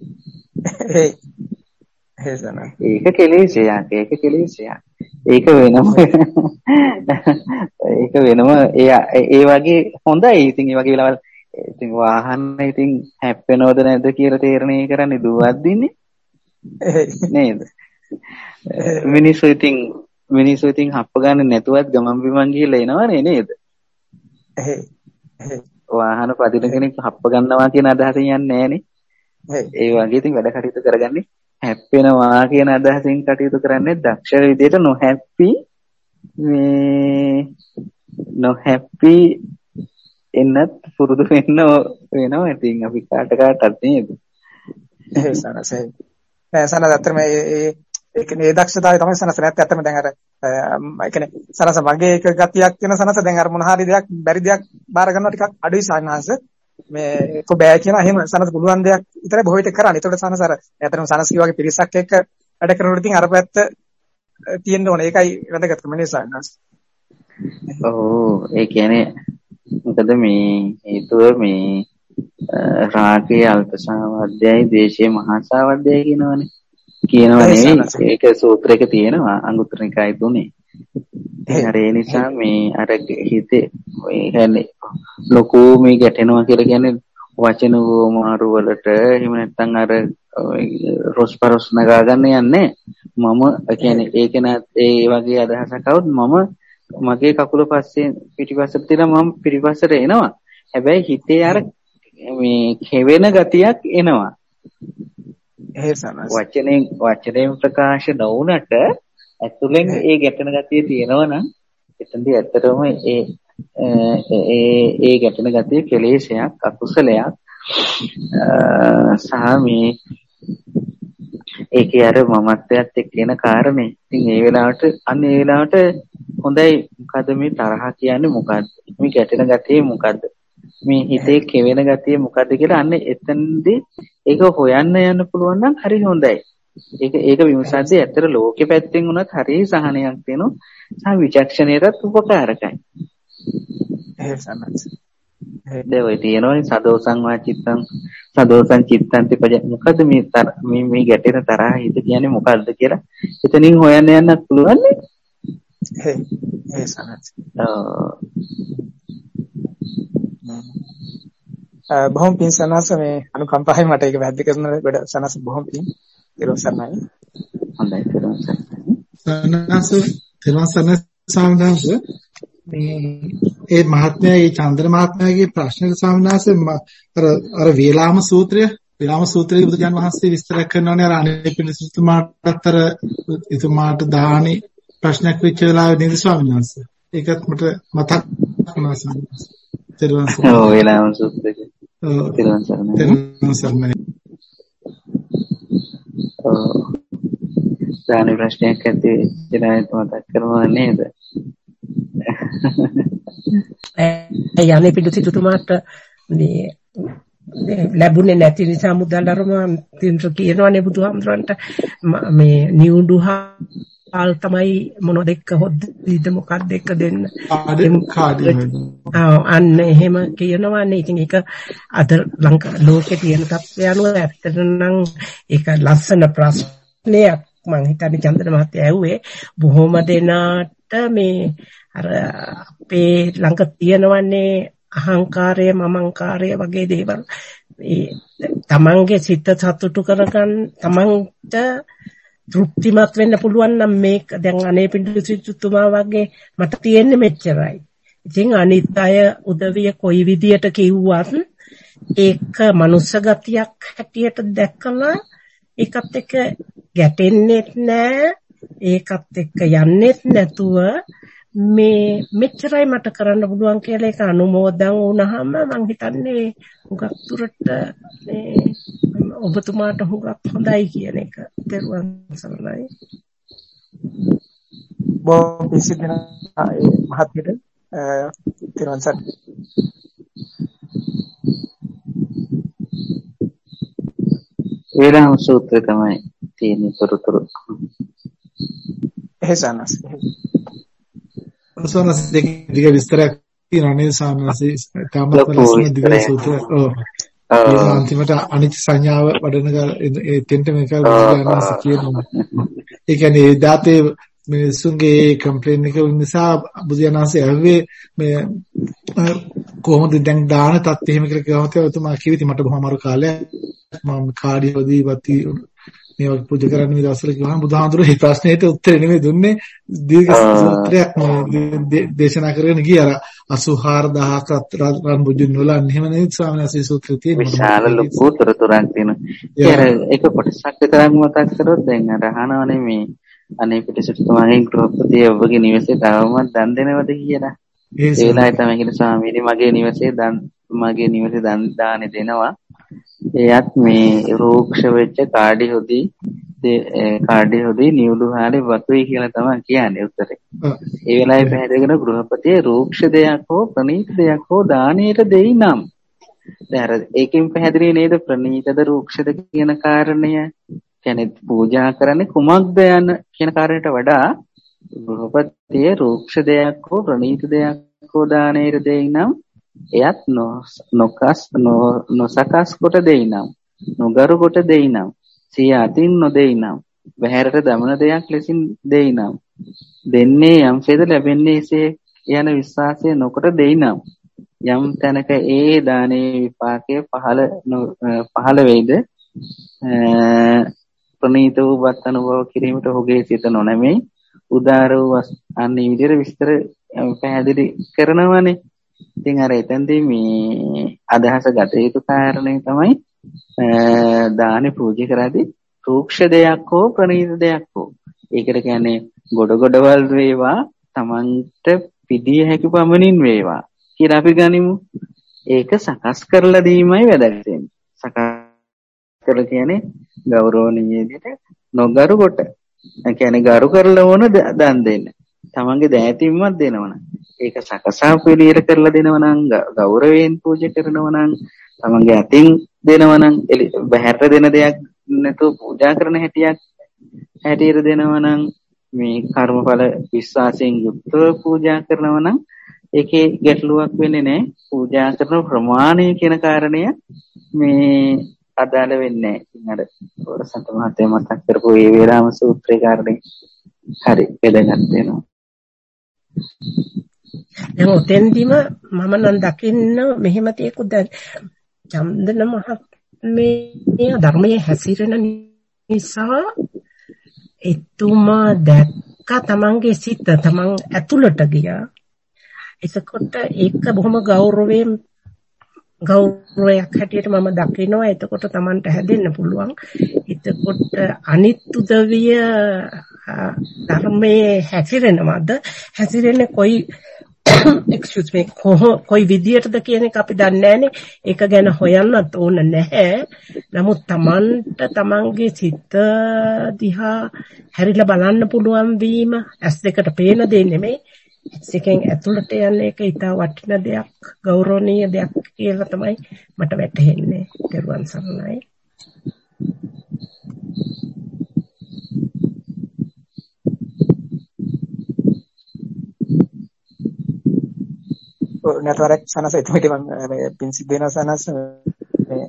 ඒක කෙලෙසයක් ඒක කෙලෙසයක්. ඒක වෙනම ඒක වෙනම ඒ ඒ වගේ හොඳයි. ඉතින් ඒ වගේ වෙලාවල් ඉතින් වාහන ඉතින් හැප්පෙනවද නැද්ද කියලා තීරණය කරන්නේ දුවද්දිනේ නේද? මිනිස්සු ඉතින් මිනිස්සු ඉතින් හප්ප ගන්න නැතුවත් ගමන් බිමන් ගිහලා එනවනේ නේද? වාහන පදින කෙනෙක් හප්ප ගන්නවා කියන අදහසින් යන්නේ නැහනේ. ඒ වගේ ඉතින් වැඩ කටයුතු කරගන්නේ හැප්පෙනවා කියන අදහසින් කටයුතු කරන්නේ දක්ෂ විදියට නොහැප්පි මේ නොහැප්පි එන්නත් පුරුදු වෙන්න වෙනවා. ඉතින් අපි කාට කාටත් නේද? ඒ සනසයි. නෑ සනස අතරම ඒ ඒ කියන්නේ දක්ෂතාවය තමයි සනස නැත්නම් අතරම දැන් අර ඒ කියන්නේ සනස වගේ එක ගතියක් වෙන සනස දැන් අර මොන හරි දෙයක් බැරි දෙයක් බාර ගන්නවා ටිකක් අඩුයි සනස. මේ කො බෑ කියන එහෙම සනස පුළුවන් දෙයක් විතරයි බොහෝ විට කරන්නේ. ඒතකොට සනස අර ඇත්තටම සනස වගේ පිරිසක් එක්ක වැඩ කරනකොට ඉතින් අර පැත්ත තියෙන්න ඕනේ. ඒකයි වැදගත්කම නේ සනස. ඔව් ඒ කියන්නේ මොකද මේ හේතුව මේ රාගයේ අල්පසාවද්‍යයි ද්වේෂයේ මහාසාවද්‍යයි කියනවනේ. කියනවා නෙවෙයි ඒක සූත්‍රයක තියෙනවා අංගුත්තර නිකායේ තුනේ. ඒ නිසා මේ අර හිතේ ඒ කියන්නේ ලොකු මේ ගැටෙනවා කියලා කියන්නේ වචන වමාරු වලට එහෙම නැත්නම් අර රොස්පරොස් නගා ගන්න යන්නේ. මම කියන්නේ ඒක නත් ඒ වගේ අදහසක් આવුත් මම මගේ කකුල පස්සේ පිටිපස්සට තියලා මම පිටිපස්සට එනවා. හැබැයි හිතේ අර මේ කෙවෙන ගතියක් එනවා. වචනේ වචනයෙන් ප්‍රකාශ නොවුනට ඇතුලෙන් ඒ ගැටෙන ගතිය තියෙනවා නම් එතනදී ඇත්තටම ඒ ඒ ඒ ගැටෙන ගතිය කෙලෙසයක් අකුසලයක් සහ මේ ඒකේ අර මමත්වයට එක්ක එන කාරණේ. ඉතින් ඒ වෙලාවට අන්න ඒ වෙලාවට හොඳයි මොකද මේ තරහ කියන්නේ මොකද්ද? මේ ගැටෙන ගතිය මොකද්ද? මේ හිතේ කෙවෙන ගතිය මොකද්ද කියලා අන්න එතනදී ඒක හොයන්න යන්න පුළුවන් නම් හරි හොඳයි. ඒක ඒක විමසද්දී ඇත්තට ලෝකෙ පැත්තෙන් උනත් හරි සහනයක් දෙනවා. සහ විචක්ෂණයටත් උපකාරකයි. එහෙම සම්මත. ඒ ඔය තියෙනවනේ සදෝසං වාචිත්තං සදෝසං චිත්තං තිපජ මොකද්ද මේ මේ මේ ගැටෙන තරහ හිත කියන්නේ මොකද්ද කියලා එතනින් හොයන්න යන්නත් පුළුවන් නේ. හේ ඒ සම්මත. බොහොම පින් සනස මේ අනුකම්පාවයි මට ඒක වැද්ද කරන ගොඩ සනස බොහොම පින් තිරොසන්නයි. හොඳයි තිරොසන්නයි. සනස තිරොසන්න සාමදාස මේ ඒ මහත්මයා ඒ චන්ද්‍ර මහත්මයාගේ ප්‍රශ්නෙට සාමදාස අර අර වේලාම සූත්‍රය වේලාම සූත්‍රයේ බුදුන් වහන්සේ විස්තර කරනවානේ අර අනේ පිළිසුතුමාට අතර එතුමාට දාහනේ ප්‍රශ්නයක් වෙච්ච වෙලාවේ නේද ස්වාමීන් වහන්සේ. ඒකත් මට මතක් වුණා සාමදාස. ඔව් වේලාම සූත්‍රය. ඔව් තිරොසන්නයි. ඔව් දානේ ප්‍රශ්නයක් ඇති ඉතින් මතක් කරනවා නේද? ඒ යන්නේ පිටුසිතුමාට මේ ලැබුණේ නැති නිසා මුදල් අරම තින්ට කියනවානේ බුදුහාමුදුරන්ට මේ නියුඩුහාල් තමයි මොනවද එක්ක හොද්දීද මොකක්ද එක්ක දෙන්න අන්න එහෙම කියනවානේ. ඉතින් ඒක අද ලංකා ලෝකේ තියෙන තත්ත්වය අනුව ඇත්තට නම් ඒක ලස්සන ප්‍රශ්නයක්. මම හිතන්නේ චන්ද්‍ර මහත්තයා ඇහුවේ බොහොම දෙනාට මේ අර අපේ ළඟ තියෙනවන්නේ අහංකාරය මමංකාරය වගේ දේවල් ඒ තමන්ගේ සිත සතුටු කරගන්න තමන්ට තෘප්තිමත් වෙන්න පුළුවන් නම් මේක දැන් අනේ පිඬුසිතුමා වගේ මට තියෙන්නේ මෙච්චරයි. ඉතින් අනිත් අය උදවිය කොයි විදියට කිව්වත් ඒක මනුස්ස ගතියක් හැටියට දැක්කලා ඒකත් එක්ක ගැටෙන්නෙත් නෑ ඒකත් එක්ක යන්නෙත් නැතුව මේ මෙච්චරයි මට කරන්න පුළුවන් කියලා ඒක අනුමෝදන් වුණාම මම හිතන්නේ හුඟක් දුරට මේ ඔබතුමාට හුඟක් හොඳයි කියන එක දරුවන් සරණයි. බොහොම පිසිදෙන මහත්මියට දරුවන් සරණයි. වේලාම සූත්‍රය තමයි තියෙන තොරතුරු. එහෙසනස්. සෝනස් දෙක දිග විස්තරයක් තියෙනවා නේද සාමනාසී කාමත් ලස්සන දිග සූත්‍රය. ඔව්. ඒ අන්තිමට අනිච්ච සංඥාව වඩන ඒ තෙන්ට මේක බුදුරජාණන් කියනවා. ඒ කියන්නේ ඒ දාතේ මිනිසුන්ගේ කම්ප්ලේන් එක නිසා බුදුරජාණන් ඇහුවේ මේ කොහොමද දැන් දාන තත් එහෙම කියලා කිව්වම එතුමා කිව්විති මට බොහොම අමාරු කාලයක් මම කාඩියෝදී වති මේවා පූජා කරන්න මේ දවස්වල කිව්වහම බුදුහාමුදුරුවෝ මේ ප්‍රශ්නෙට උත්තර නෙමෙයි දුන්නේ දීර්ඝ සූත්‍රයක් දේශනා කරගෙන ගියා අර අසූහාර දහසක් රන් බුදුන් වල එහෙම නෙවෙයි ස්වාමීන් වහන්සේ සූත්‍රය තියෙනවා විශාල ලොකු උත්තරතුරක් තියෙනවා. ඒ ඒක කොටසක් විතරක් මතක් කරොත් දැන් අර අහනවනේ මේ අනේ පිටිසුතුමාගේ ගෘහපතිය ඔබගේ නිවසේ තවමත් දන් දෙනවද කියලා. ඒ වෙලාවේ තමයි කියන ස්වාමීනි මගේ නිවසේ දන් මගේ නිවසේ දන් දාන්නේ දෙනවා. එයත් මේ රෝක්ෂ වෙච්ච කාඩි හොදි කාඩි හොදි නියුළු හාලේ වතුයි කියලා තමයි කියන්නේ උත්තරේ. ඒ වෙලාවේ පැහැදගෙන ගෘහපතිය රෝක්ෂ දෙයක් හෝ ප්‍රණීත දෙයක් හෝ දාණයට දෙයි නම් දැන් අර ඒකෙන් පැහැදිලි නේද ප්‍රණීතද රෝක්ෂද කියන කාරණය කියන්නේ පූජා කරන්නේ කුමක්ද යන කියන කාරණයට වඩා ගෘහපතිය රෝක්ෂ දෙයක් හෝ ප්‍රණීත දෙයක් හෝ දාණයට දෙයි නම් එයත් නොකස් නොසකස් කොට දෙයිනම් නොගරු කොට දෙයිනම් සිය අතින් නොදෙයිනම් බහැරට දමන දෙයක් ලෙසින් දෙයිනම් දෙන්නේ යම්සේද ලැබෙන්නේ එසේ යන විශ්වාසය නොකොට දෙයිනම් යම් තැනක ඒ දානේ විපාකය පහළ පහළ වෙයිද ප්‍රණීත වූ වත් අනුභව කිරීමට ඔහුගේ සිත නොනැමෙයි උදාර වූ අන්නේ විදිහට විස්තර පැහැදිලි කරනවානේ. ඉතින් අර එතෙන්දී මේ අදහස ගත යුතු කාරණේ තමයි දානේ පූජා කරද්දී රූක්ෂ දෙයක් හෝ ප්‍රණීත දෙයක් හෝ. ඒකට කියන්නේ ගොඩ ගොඩවල් වේවා Tamanට පිළිය හැකි පමණින් වේවා කියලා අපි ගනිමු. ඒක සකස් කරලා දීමයි වැදගත් වෙන්නේ. සකස් කරලා කියන්නේ ගෞරවණීය විදිහට නොගරු කොට. ඒ කියන්නේ ගරු කරලා ඕන දන් දෙන්න. Tamanගේ දෑතින්වත් දෙනවනම් ඒක සකසා පිළියෙල කරලා දෙනවනම් ගෞරවයෙන් පූජා කරනවනම් Tamanගේ අතින් දෙනවනම් බහැර දෙන දෙයක් නැතුව පූජා කරන හැටියක් හැටියට දෙනවනම් මේ කර්මඵල විශ්වාසයෙන් යුක්තව පූජා කරනවනම් ඒකේ ගැටලුවක් වෙන්නේ නැහැ. පූජා කරන ප්‍රමාණය කියන කාරණය මේ අදාළ වෙන්නේ නැහැ. ඉතින් අර සන්ත මහත්තයා මතක් කරපු ඒ වේරාම සූත්‍රයේ කාරණේ හරි වැදගත් වෙනවා. දැන් ඔතෙන්දිම මම නම් දකින්න මෙහෙම තියකුත් දැන් චන්දන මහත්මයා ධර්මයේ හැසිරෙන නිසා එතුමා දැක්ක තමන්ගේ සිත තමන් ඇතුළට ගියා. එතකොට ඒක බොහොම ගෞරවයෙන් ගෞරවයක් හැටියට මම දකිනවා. එතකොට තමන්ට හැදෙන්න පුළුවන්. එතකොට අනිත් උදවිය ධර්මයේ හැසිරෙනවද? හැසිරෙන්නේ කොයි excuse me කොයි විදියටද කියන එක අපි දන්නේ නැහනේ. ඒක ගැන හොයන්නත් ඕන නැහැ. නමුත් තමන්ට තමන්ගේ සිත දිහා හැරිලා බලන්න පුළුවන් වීම ඇස් දෙකට පේන දෙයක් නෙමෙයි. සිතෙන් ඇතුළට යන එක ඉතා වටින දෙයක්, ගෞරවනීය දෙයක් කියලා තමයි මට වැටහෙන්නේ. දරුවන් සරණයි. නැතරක් සනස එතකොට මම මේ පින් සිද්ධ වෙන සනස මේ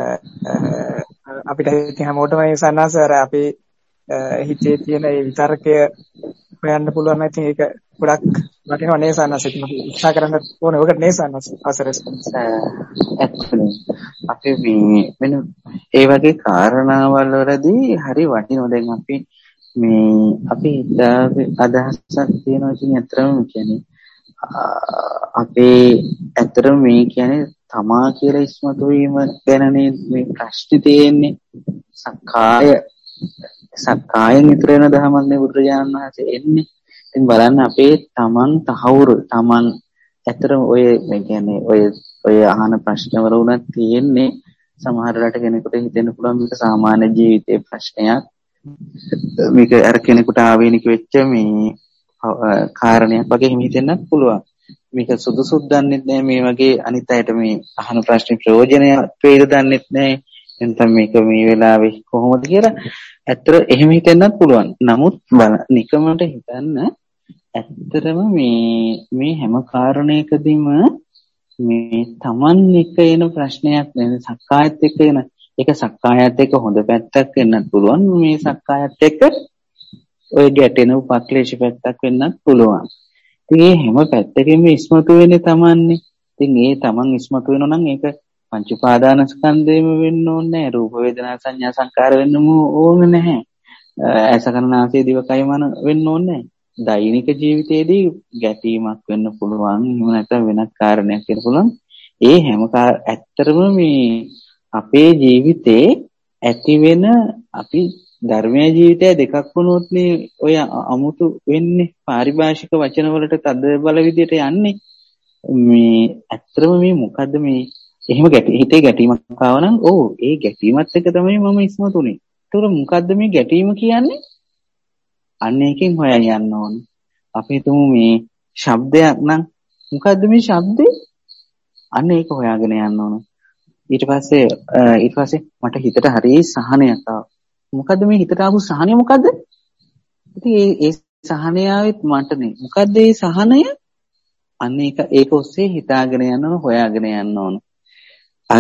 අපිට ඉතින් හැමෝටම මේ සනස අර අපේ හිතේ තියෙන ඒ විතරකය හොයන්න පුළුවන් නම් ඉතින් ඒක ගොඩක් වටිනවා නේ සනස. ඉතින් උත්සාහ කරන්න ඕනේ. ඔකට නේ සනස අවසරස්. ඇත්තටම අපි මේ වෙන ඒ වගේ කාරණාවල් වලදී හරි වටිනවා. දැන් අපි මේ අපි අදහසක් තියෙනවා ඉතින් ඇත්තටම කියන්නේ අපේ ඇත්තටම මේ කියන්නේ තමා කියලා ඉස්මතු වීම ගැනනේ මේ ප්‍රශ්නේ තියෙන්නේ. සක්කාය සක්කායෙන් ඉතර වෙන ධර්මන්නේ බුදුරජාණන් වහන්සේ එන්නේ. ඉතින් බලන්න අපේ තමන් තහවුරු තමන් ඇත්තටම ඔය මේ කියන්නේ ඔය ඔය අහන ප්‍රශ්නවල උනත් තියෙන්නේ සමහර රට කෙනෙකුට හිතෙන්න පුළුවන් මේක සාමාන්‍ය ජීවිතයේ ප්‍රශ්නයක්. මේක අර කෙනෙකුට ආවේනික වෙච්ච මේ කාරණයක් වගේ හිම හිතෙන්නත් පුළුවන්. මේක සුදුසුත් දන්නෙත් නැහැ මේ වගේ අනිත් අයට මේ අහන ප්‍රශ්නේ ප්‍රයෝජනය වේද දන්නෙත් නැහැ. එතන මේක මේ වෙලාවේ කොහොමද කියලා ඇත්තට එහෙම හිතෙන්නත් පුළුවන්. නමුත් නිකමට හිතන්න ඇත්තටම මේ මේ හැම කාරණයකදීම මේ Taman එක එන ප්‍රශ්නයක් නෙවෙයි සක්කායත් එක්ක එන. ඒක සක්කායත් එක්ක හොඳ පැත්තක් වෙන්නත් පුළුවන්. මේ සක්කායත් එක්ක ඔය ගැටෙන උපක්ලේශ පැත්තක් වෙන්නත් පුළුවන්. ඉතින් මේ හැම පැත්තකින්ම ඉස්මතු වෙන්නේ Tamanනේ. ඉතින් ඒ Taman ඉස්මතු වෙනවා නම් ඒක පංච උපාදානස්කන්ධයම වෙන්න ඕනේ නැහැ. රූප වේදනා සංඥා සංකාර වෙන්නම ඕනේ නැහැ. ඇසකරනාසය දිවකය මන වෙන්න ඕනේ නැහැ. දෛනික ජීවිතයේදී ගැටීමක් වෙන්න පුළුවන්. එහෙම නැත්නම් වෙනත් කාරණයක් වෙන්න පුළුවන්. ඒ හැම ඇත්තටම මේ අපේ ජීවිතේ ඇති වෙන අපි ධර්මීය ජීවිතය දෙකක් වුණොත් නේ ඔය අමුතු වෙන්නේ. පාරිභාෂික වචන වලට තද බල විදියට යන්නේ. මේ ඇත්තටම මේ මොකද්ද මේ එහෙම ගැටි හිතේ ගැටීමක් ආව නම් ඔව් ඒ ගැටීමත් එක තමයි මම ඉස්මතුනේ. ඒතකොට මොකද්ද මේ ගැටීම කියන්නේ? අන්න එකෙන් හොයන් යන්න ඕනේ. අපි හිතමු මේ ශබ්දයක් නම් මොකද්ද මේ ශබ්දේ? අන්න ඒක හොයාගෙන යන්න ඕනේ. ඊට පස්සේ ඊට පස්සේ මට හිතට හරි සහනයක් ආවා. මොකද්ද මේ හිතට ආපු සහනය මොකද්ද? ඉතින් ඒ ඒ සහනය ආවෙත් මටනේ. මොකද්ද ඒ සහනය? අන්න ඒක ඒක ඔස්සේ හිතාගෙන යන්න ඕන, හොයාගෙන යන්න ඕන. අර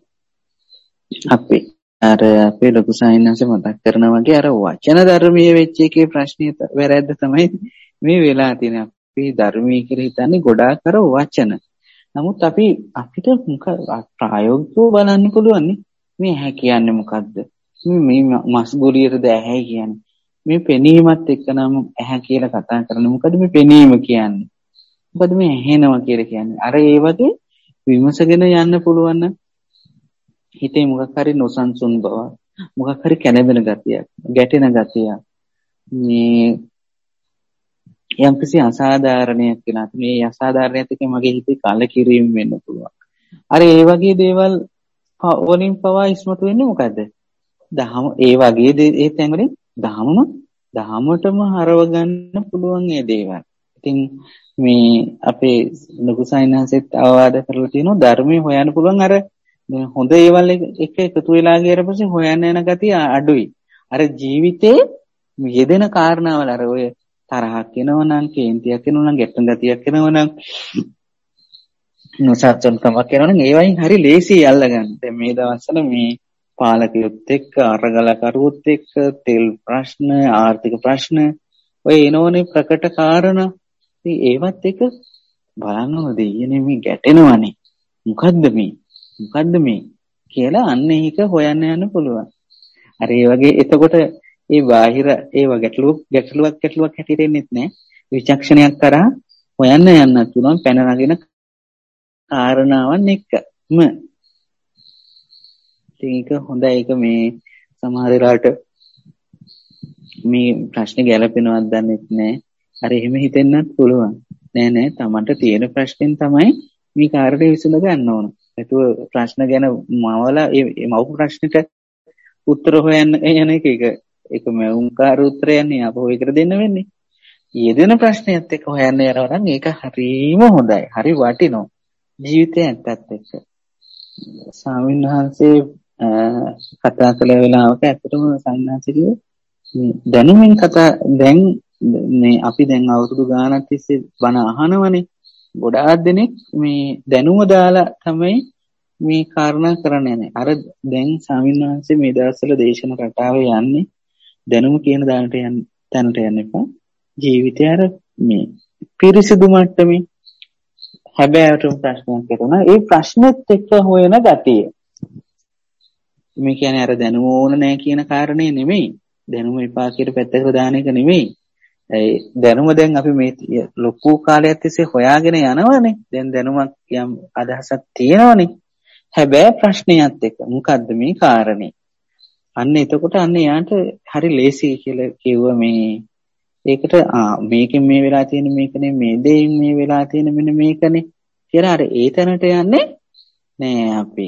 අපේ අර අපේ ලොකු සාහිණන්සේ මතක් කරනා වගේ අර වචන ධර්මයේ වෙච්ච එකේ ප්‍රශ්නේ වැරද්ද තමයි මේ වෙලා තියෙන්නේ. අපි ධර්මයේ කියලා හිතන්නේ ගොඩාක් අර වචන. නමුත් අපි අපිට ප්‍රායෝගිකව බලන්න පුළුවන් මේ ඇහැ කියන්නේ මොකද්ද? මේ මස් ගොලියටද ඇහැ කියන්නේ? මේ පෙනීමත් එක්කනම් ඇහැ කියලා කතා කරන්නේ මොකද මේ පෙනීම කියන්නේ? මොකද මේ ඇහෙනවා කියලා කියන්නේ? අර ඒ වගේ විමසගෙන යන්න පුළුවන් නම් හිතේ මොකක් හරි නොසන්සුන් බව මොකක් හරි කැළඹෙන ගතියක්, ගැටෙන ගතියක්. මේ යම්කිසි අසාධාරණයක් කියලා. මේ අසාධාරණයත් එක්ක මගේ හිතේ කලකිරීම වෙන්න පුළුවන්. අර ඒ වගේ දේවල් වලින් පවා ඉස්මතු වෙන්නේ මොකද්ද? දහම ඒ වගේ ඒ තැන් වලින් දහමම දහමටම හරව ගන්න පුළුවන් ඒ දේවල්. ඉතින් මේ අපේ ලොකු සයින්හන්සෙත් අවවාද කරලා තියෙනවා ධර්මයේ හොයන්න පුළුවන් අර හොඳ ඒවල් එක එකතු වෙලා ගියර පස්සේ හොයන්න යන ගතිය අඩුයි. අර ජීවිතේ යෙදෙන කාරණාවල අර ඔය තරහක් එනවනම්, කේන්තියක් එනවනම්, ගැටුම් ගතියක් එනවනම්, නොසත්සන්කමක් එනවනම් ඒ වයින් හරි ලේසි අල්ලගන්න. දැන් මේ දවස්වල මේ පාලකයොත් එක්ක, අරගලකරුවොත් එක්ක, තෙල් ප්‍රශ්න, ආර්ථික ප්‍රශ්න ඔය එනෝනේ ප්‍රකට කාරණා. ඉතින් ඒවත් එක බලන්න ඕන දෙයනේ මේ ගැටෙනවනේ. මොකද්ද මේ? මොකද්ද මේ කියලා අන්න ඒක හොයන්න යන්න පුළුවන්. අර ඒ වගේ එතකොට ඒ බාහිර ඒව ගැටලුවක් ගැටලුවක් ගැටලුවක් හැටියට එන්නේත් නැහැ. විචක්ෂණයක් කරා හොයන්න යන්නත් පුළුවන් පැන නගින කාරණාවන් එක්කම. ඒක හොඳයි. ඒක මේ සමහර වෙලාවට මේ ප්‍රශ්නේ ගැලපෙනවද දන්නේ නැහැ. අර එහෙම හිතෙන්නත් පුළුවන්. නෑ නෑ Tamanට තියෙන ප්‍රශ්නෙන් තමයි මේ කාර්යය විසඳ ගන්න ඕන. ඒතුව ප්‍රශ්න ගැන මවලා ඒ මවු ප්‍රශ්නෙට උත්තර හොයන්න යන එක එක ඒක මවුන්කාර උත්තරයන්නේ අපෝ ඒකට දෙන්න වෙන්නේ. යෙදෙන ප්‍රශ්නයත් එක්ක හොයන්න යනවා නම් ඒක හරිම හොඳයි. හරි වටිනවා. ජීවිතයත් එක්ක. ස්වාමීන් වහන්සේ කතා කළ වෙලාවක ඇත්තටම සංඝාසිකේ දැනුමින් කතා දැන් මේ අපි දැන් අවුරුදු ගානක් තිස්සේ බණ අහනවනේ. ගොඩාක් දෙනෙක් මේ දැනුම දාලා තමයි මේ කාරණා කරන්නේ. අර දැන් ස්වාමීන් වහන්සේ මේ දවස්වල දේශන රටාවේ යන්නේ දැනුම කියන දානට යන්න තැනට යන්න එපා. ජීවිතය අර මේ පිරිසිදු මට්ටමේ හැබෑවට ප්‍රශ්නයක් කරනවා. ඒ ප්‍රශ්නෙත් එක්ක හොයන ගතිය. මේ කියන්නේ අර දැනුම ඕන නැහැ කියන කාරණේ නෙමෙයි. දැනුම විපාකයට පැත්තකට දාන එක නෙමෙයි. ඒ දැනුම දැන් අපි මේ ලොකු කාලයක් තිස්සේ හොයාගෙන යනවනේ. දැන් දැනුමක් යම් අදහසක් තියෙනවනේ. හැබැයි ප්‍රශ්නයත් එක්ක මොකද්ද මේ කාරණේ? අන්න එතකොට අන්න යාට හරි ලේසි කියලා කිව්ව මේ ඒකට ආ මේකෙන් මේ වෙලා තියෙන මේකනේ මේ දෙයින් මේ වෙලා තියෙන මෙන්න මේකනේ කියලා අර ඒ තැනට යන්නේ නෑ අපි.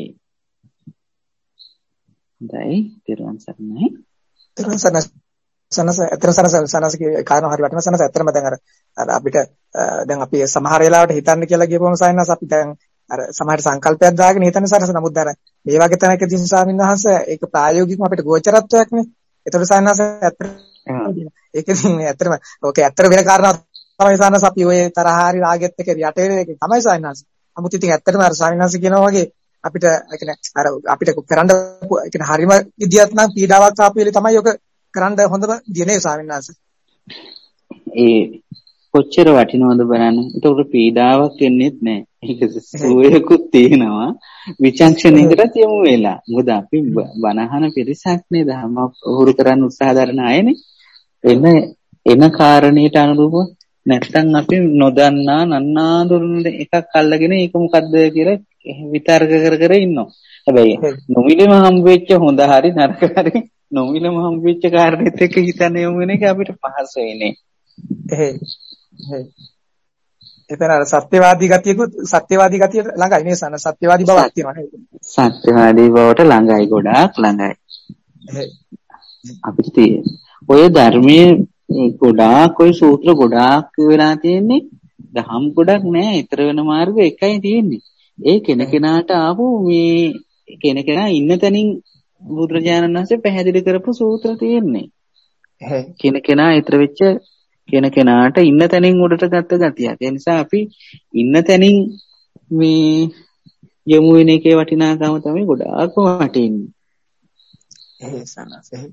හොඳයි. ත්‍රිවන් සරණයි. ත්‍රිවන් සරණයි. සනස අතර සනස සනසගේ කාරණා හරි වටිනා සනස ඇත්තටම දැන් අර අර අපිට දැන් අපි සමහර වෙලාවට හිතන්න කියලා කියපුවම සයන්ස් අපි දැන් අර සමහර සංකල්පයක් දාගෙන හිතන්නේ සනස නමුත් අර මේ වගේ තැනකදී ස්වාමීන් වහන්සේ ඒක ප්‍රායෝගිකව අපිට ගෝචරත්වයක්නේ. ඒතකොට සයන්ස් ඇත්තට ඒකෙන් ඇත්තටම ඕකේ ඇත්තට වෙන කාරණා තමයි සයන්ස් අපි ඔය තරහාරි රාගෙත් එක යට වෙන එක තමයි සයන්ස්. නමුත් ඉතින් ඇත්තටම අර ස්වාමීන් වහන්සේ කියනවා වගේ අපිට ඒ කියන්නේ අර අපිට කරන්න ඒ කියන්නේ හරිම විදියක් නම් පීඩාවක් ආපු වෙලේ තමයි ඔක කරන්න හොඳම දිනේ ස්වාමීන් වහන්සේ. ඒ කොච්චර වටිනවද බලන්න. ඒක පීඩාවක් එන්නේත් නැහැ. ඒක සුවයකුත් තියෙනවා. විචක්ෂණයකට යමු වෙලා. මොකද අපි බනහන පිරිසක් නේද? හැම උහුරු කරන්න උත්සාහ දරන අයනේ. එන එන කාරණේට අනුරූපව නැත්තම් අපි නොදන්නා නන්නාඳුන එකක් අල්ලගෙන ඒක මොකද්ද කියලා විතර්ක කර කර ඉන්නවා. හැබැයි නොමිලෙම හම්බෙච්ච හොඳ හරි නරක හරි නොමිලම හම්බෙච්ච කාරණෙත් එක්ක හිතන්න යමු වෙන එක අපිට පහසු වෙන්නේ. එහෙයි. එහෙයි. එතන අර සත්‍යවාදී ගතියකුත් සත්‍යවාදී ගතියට ළඟයි නේ සන සත්‍යවාදී බවක් තියෙනවා නේද? සත්‍යවාදී බවට ළඟයි ගොඩාක් ළඟයි. එහෙයි. අපිට ඔය ධර්මයේ ගොඩාක් ඔය සූත්‍ර ගොඩාක් වෙලා තියෙන්නේ දහම් ගොඩක් නෑ. ඊතර වෙන මාර්ග එකයි තියෙන්නේ. ඒ කෙනකෙනාට ආපු මේ කෙනකෙනා ඉන්න තැනින් බුදුරජාණන් වහන්සේ පැහැදිලි කරපු සූත්‍ර තියෙන්නේ. කෙනකෙනා ඊතර වෙච්ච කෙනකෙනාට ඉන්න තැනින් උඩට ගත්ත ගතියක්. ඒ නිසා අපි ඉන්න තැනින් මේ යමු වෙන එකේ වටිනාකම තමයි ගොඩාක් වටින්නේ. එහෙයි සනස එහෙයි.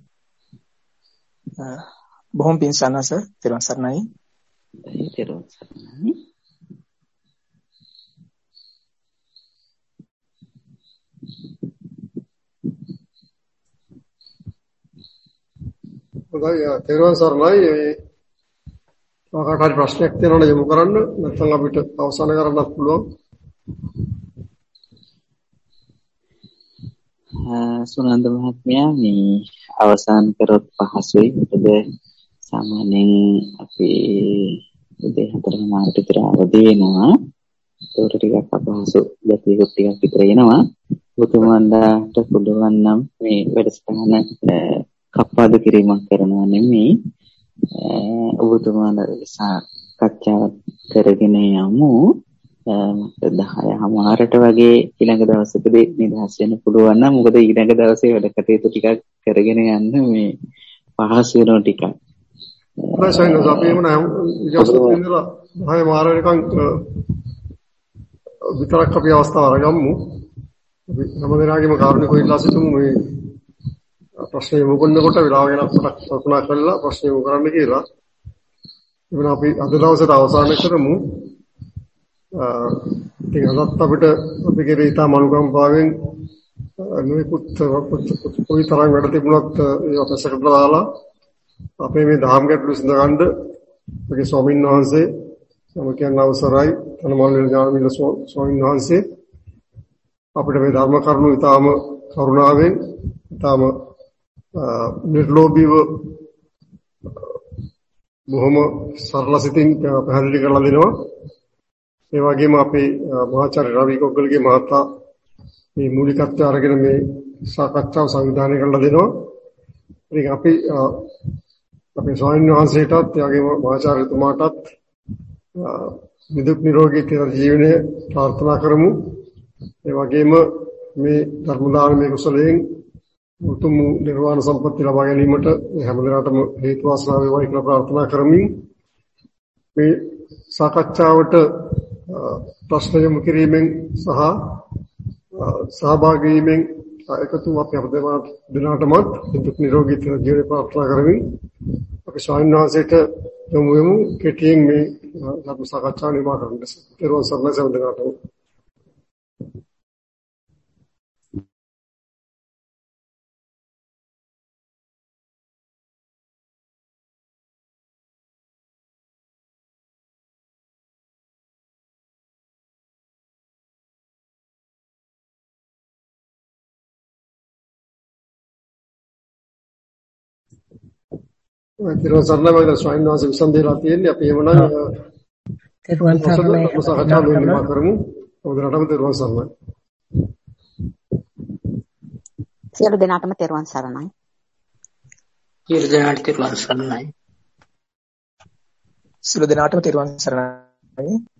බොහොම පිං සනස ත්‍රිවන් සරණයි. ත්‍රිවන් සරණයි. හොඳයි තේරුවන් සරණයි. ඔකට හරි ප්‍රශ්නයක් තියෙනවනේ යොමු කරන්න. නැත්නම් අපිට අවසන් කරන්නත් පුළුවන්. සුනන්ද මහත්මයා මේ අවසන් කරොත් පහසුයි. මොකද සාමාන්‍යයෙන් අපි උදේ හතර මාට විතර අවදි වෙනවා. ඒකට ටිකක් අපහසු ගැටියක් ටිකක් විතර එනවා. ඔබතුමන්ට පුළුවන් නම් මේ වැඩසටහන කප්පාදු කිරීමක් කරනවා නෙමෙයි. ඔබතුමන්ට සාකච්ඡාවක් කරගෙන යමු. දහය හමාරට වගේ ඊළඟ දවසකදී නිදහස් වෙන්න පුළුවන් නම් මොකද ඊළඟ දවසේ වැඩ කටයුතු ටිකක් කරගෙන යන්න මේ පහසු වෙනවා ටිකක්. ප්‍රශ්න අපි එමුන ඉජාසත් දෙන්නලා දහය මාර වෙනකන් විතරක් අපි අවස්ථාව අරගමු. අපි හැම දිනකම කාරුණිකව ඉල්ලා සිටමු මේ ප්‍රශ්න යොමු කරනකොට වෙලාව ගැන පොඩ්ඩක් කල්පනා කරලා ප්‍රශ්න යොමු කරන්න කියලා. එවන අපි අද දවසට අවසන් කරමු. ඉතින් අදත් අපිට අපි කෙරේ ඉතාම අනුකම්පාවෙන් නොයෙකුත් කොයි තරම් වැඩ තිබුණත් ඒවා පැසකට දාලා අපේ මේ දහම් ගැටළු විසඳගන්න අපේ ස්වාමීන් වහන්සේ නම කියන අවසරයි තනමල් ඥානමිල ස්වාමීන් වහන්සේ අපිට මේ ධර්ම කරුණු ඉතාම කරුණාවෙන් ඉතාම නිර්ලෝභීව බොහොම සරල සිතින් පැහැදිලි කරලා දෙනවා. ඒ වගේම අපේ මහාචාර්ය රවි කොග්ගලගේ මහතා මේ මූලිකත්වය අරගෙන මේ සාකච්ඡාව සංවිධානය කරලා දෙනවා. ඉතින් අපි අපේ ස්වාමීන් වහන්සේටත් ඒ වගේම මහාචාර්යතුමාටත් නිදුක් නිරෝගී චිර ජීවනය ප්‍රාර්ථනා කරමු. ඒ වගේම මේ ධර්ම දානමය කුසලයෙන් උතුම් නිර්වාණ සම්පත්තිය ලබා ගැනීමට හැම දිනකටම හේතු වාසනා වේවා කියලා ප්‍රාර්ථනා කරමින් මේ සාකච්ඡාවට ප්‍රශ්න යොමු කිරීමෙන් සහ සහභාගී වීමෙන් එකතු අපි අප දෙනාටමත් දුක් නිරෝගී ජීවන ප්‍රාර්ථනා කරමින් අපි ස්වාමීන් වහන්සේට යොමු වෙමු. කෙටියෙන් මේ ධර්ම සාකච්ඡාව නිමා කරන්න. ඊළඟ සර්ණ සම්දනාටම තිරුවන් සරණයි මම ස්වාමීන් වහන්සේ විසඳලා තියෙන්නේ. අපි එමුනම් තිරුවන් සරණයි සාකච්ඡාව නිමා කරමු. ඔබදරටම තිරුවන් සරණයි. සියලු දෙනාටම තිරුවන් සරණයි. සියලු දෙනාට තිරුවන් සරණයි. සියලු දෙනාටම තිරුවන් සරණයි.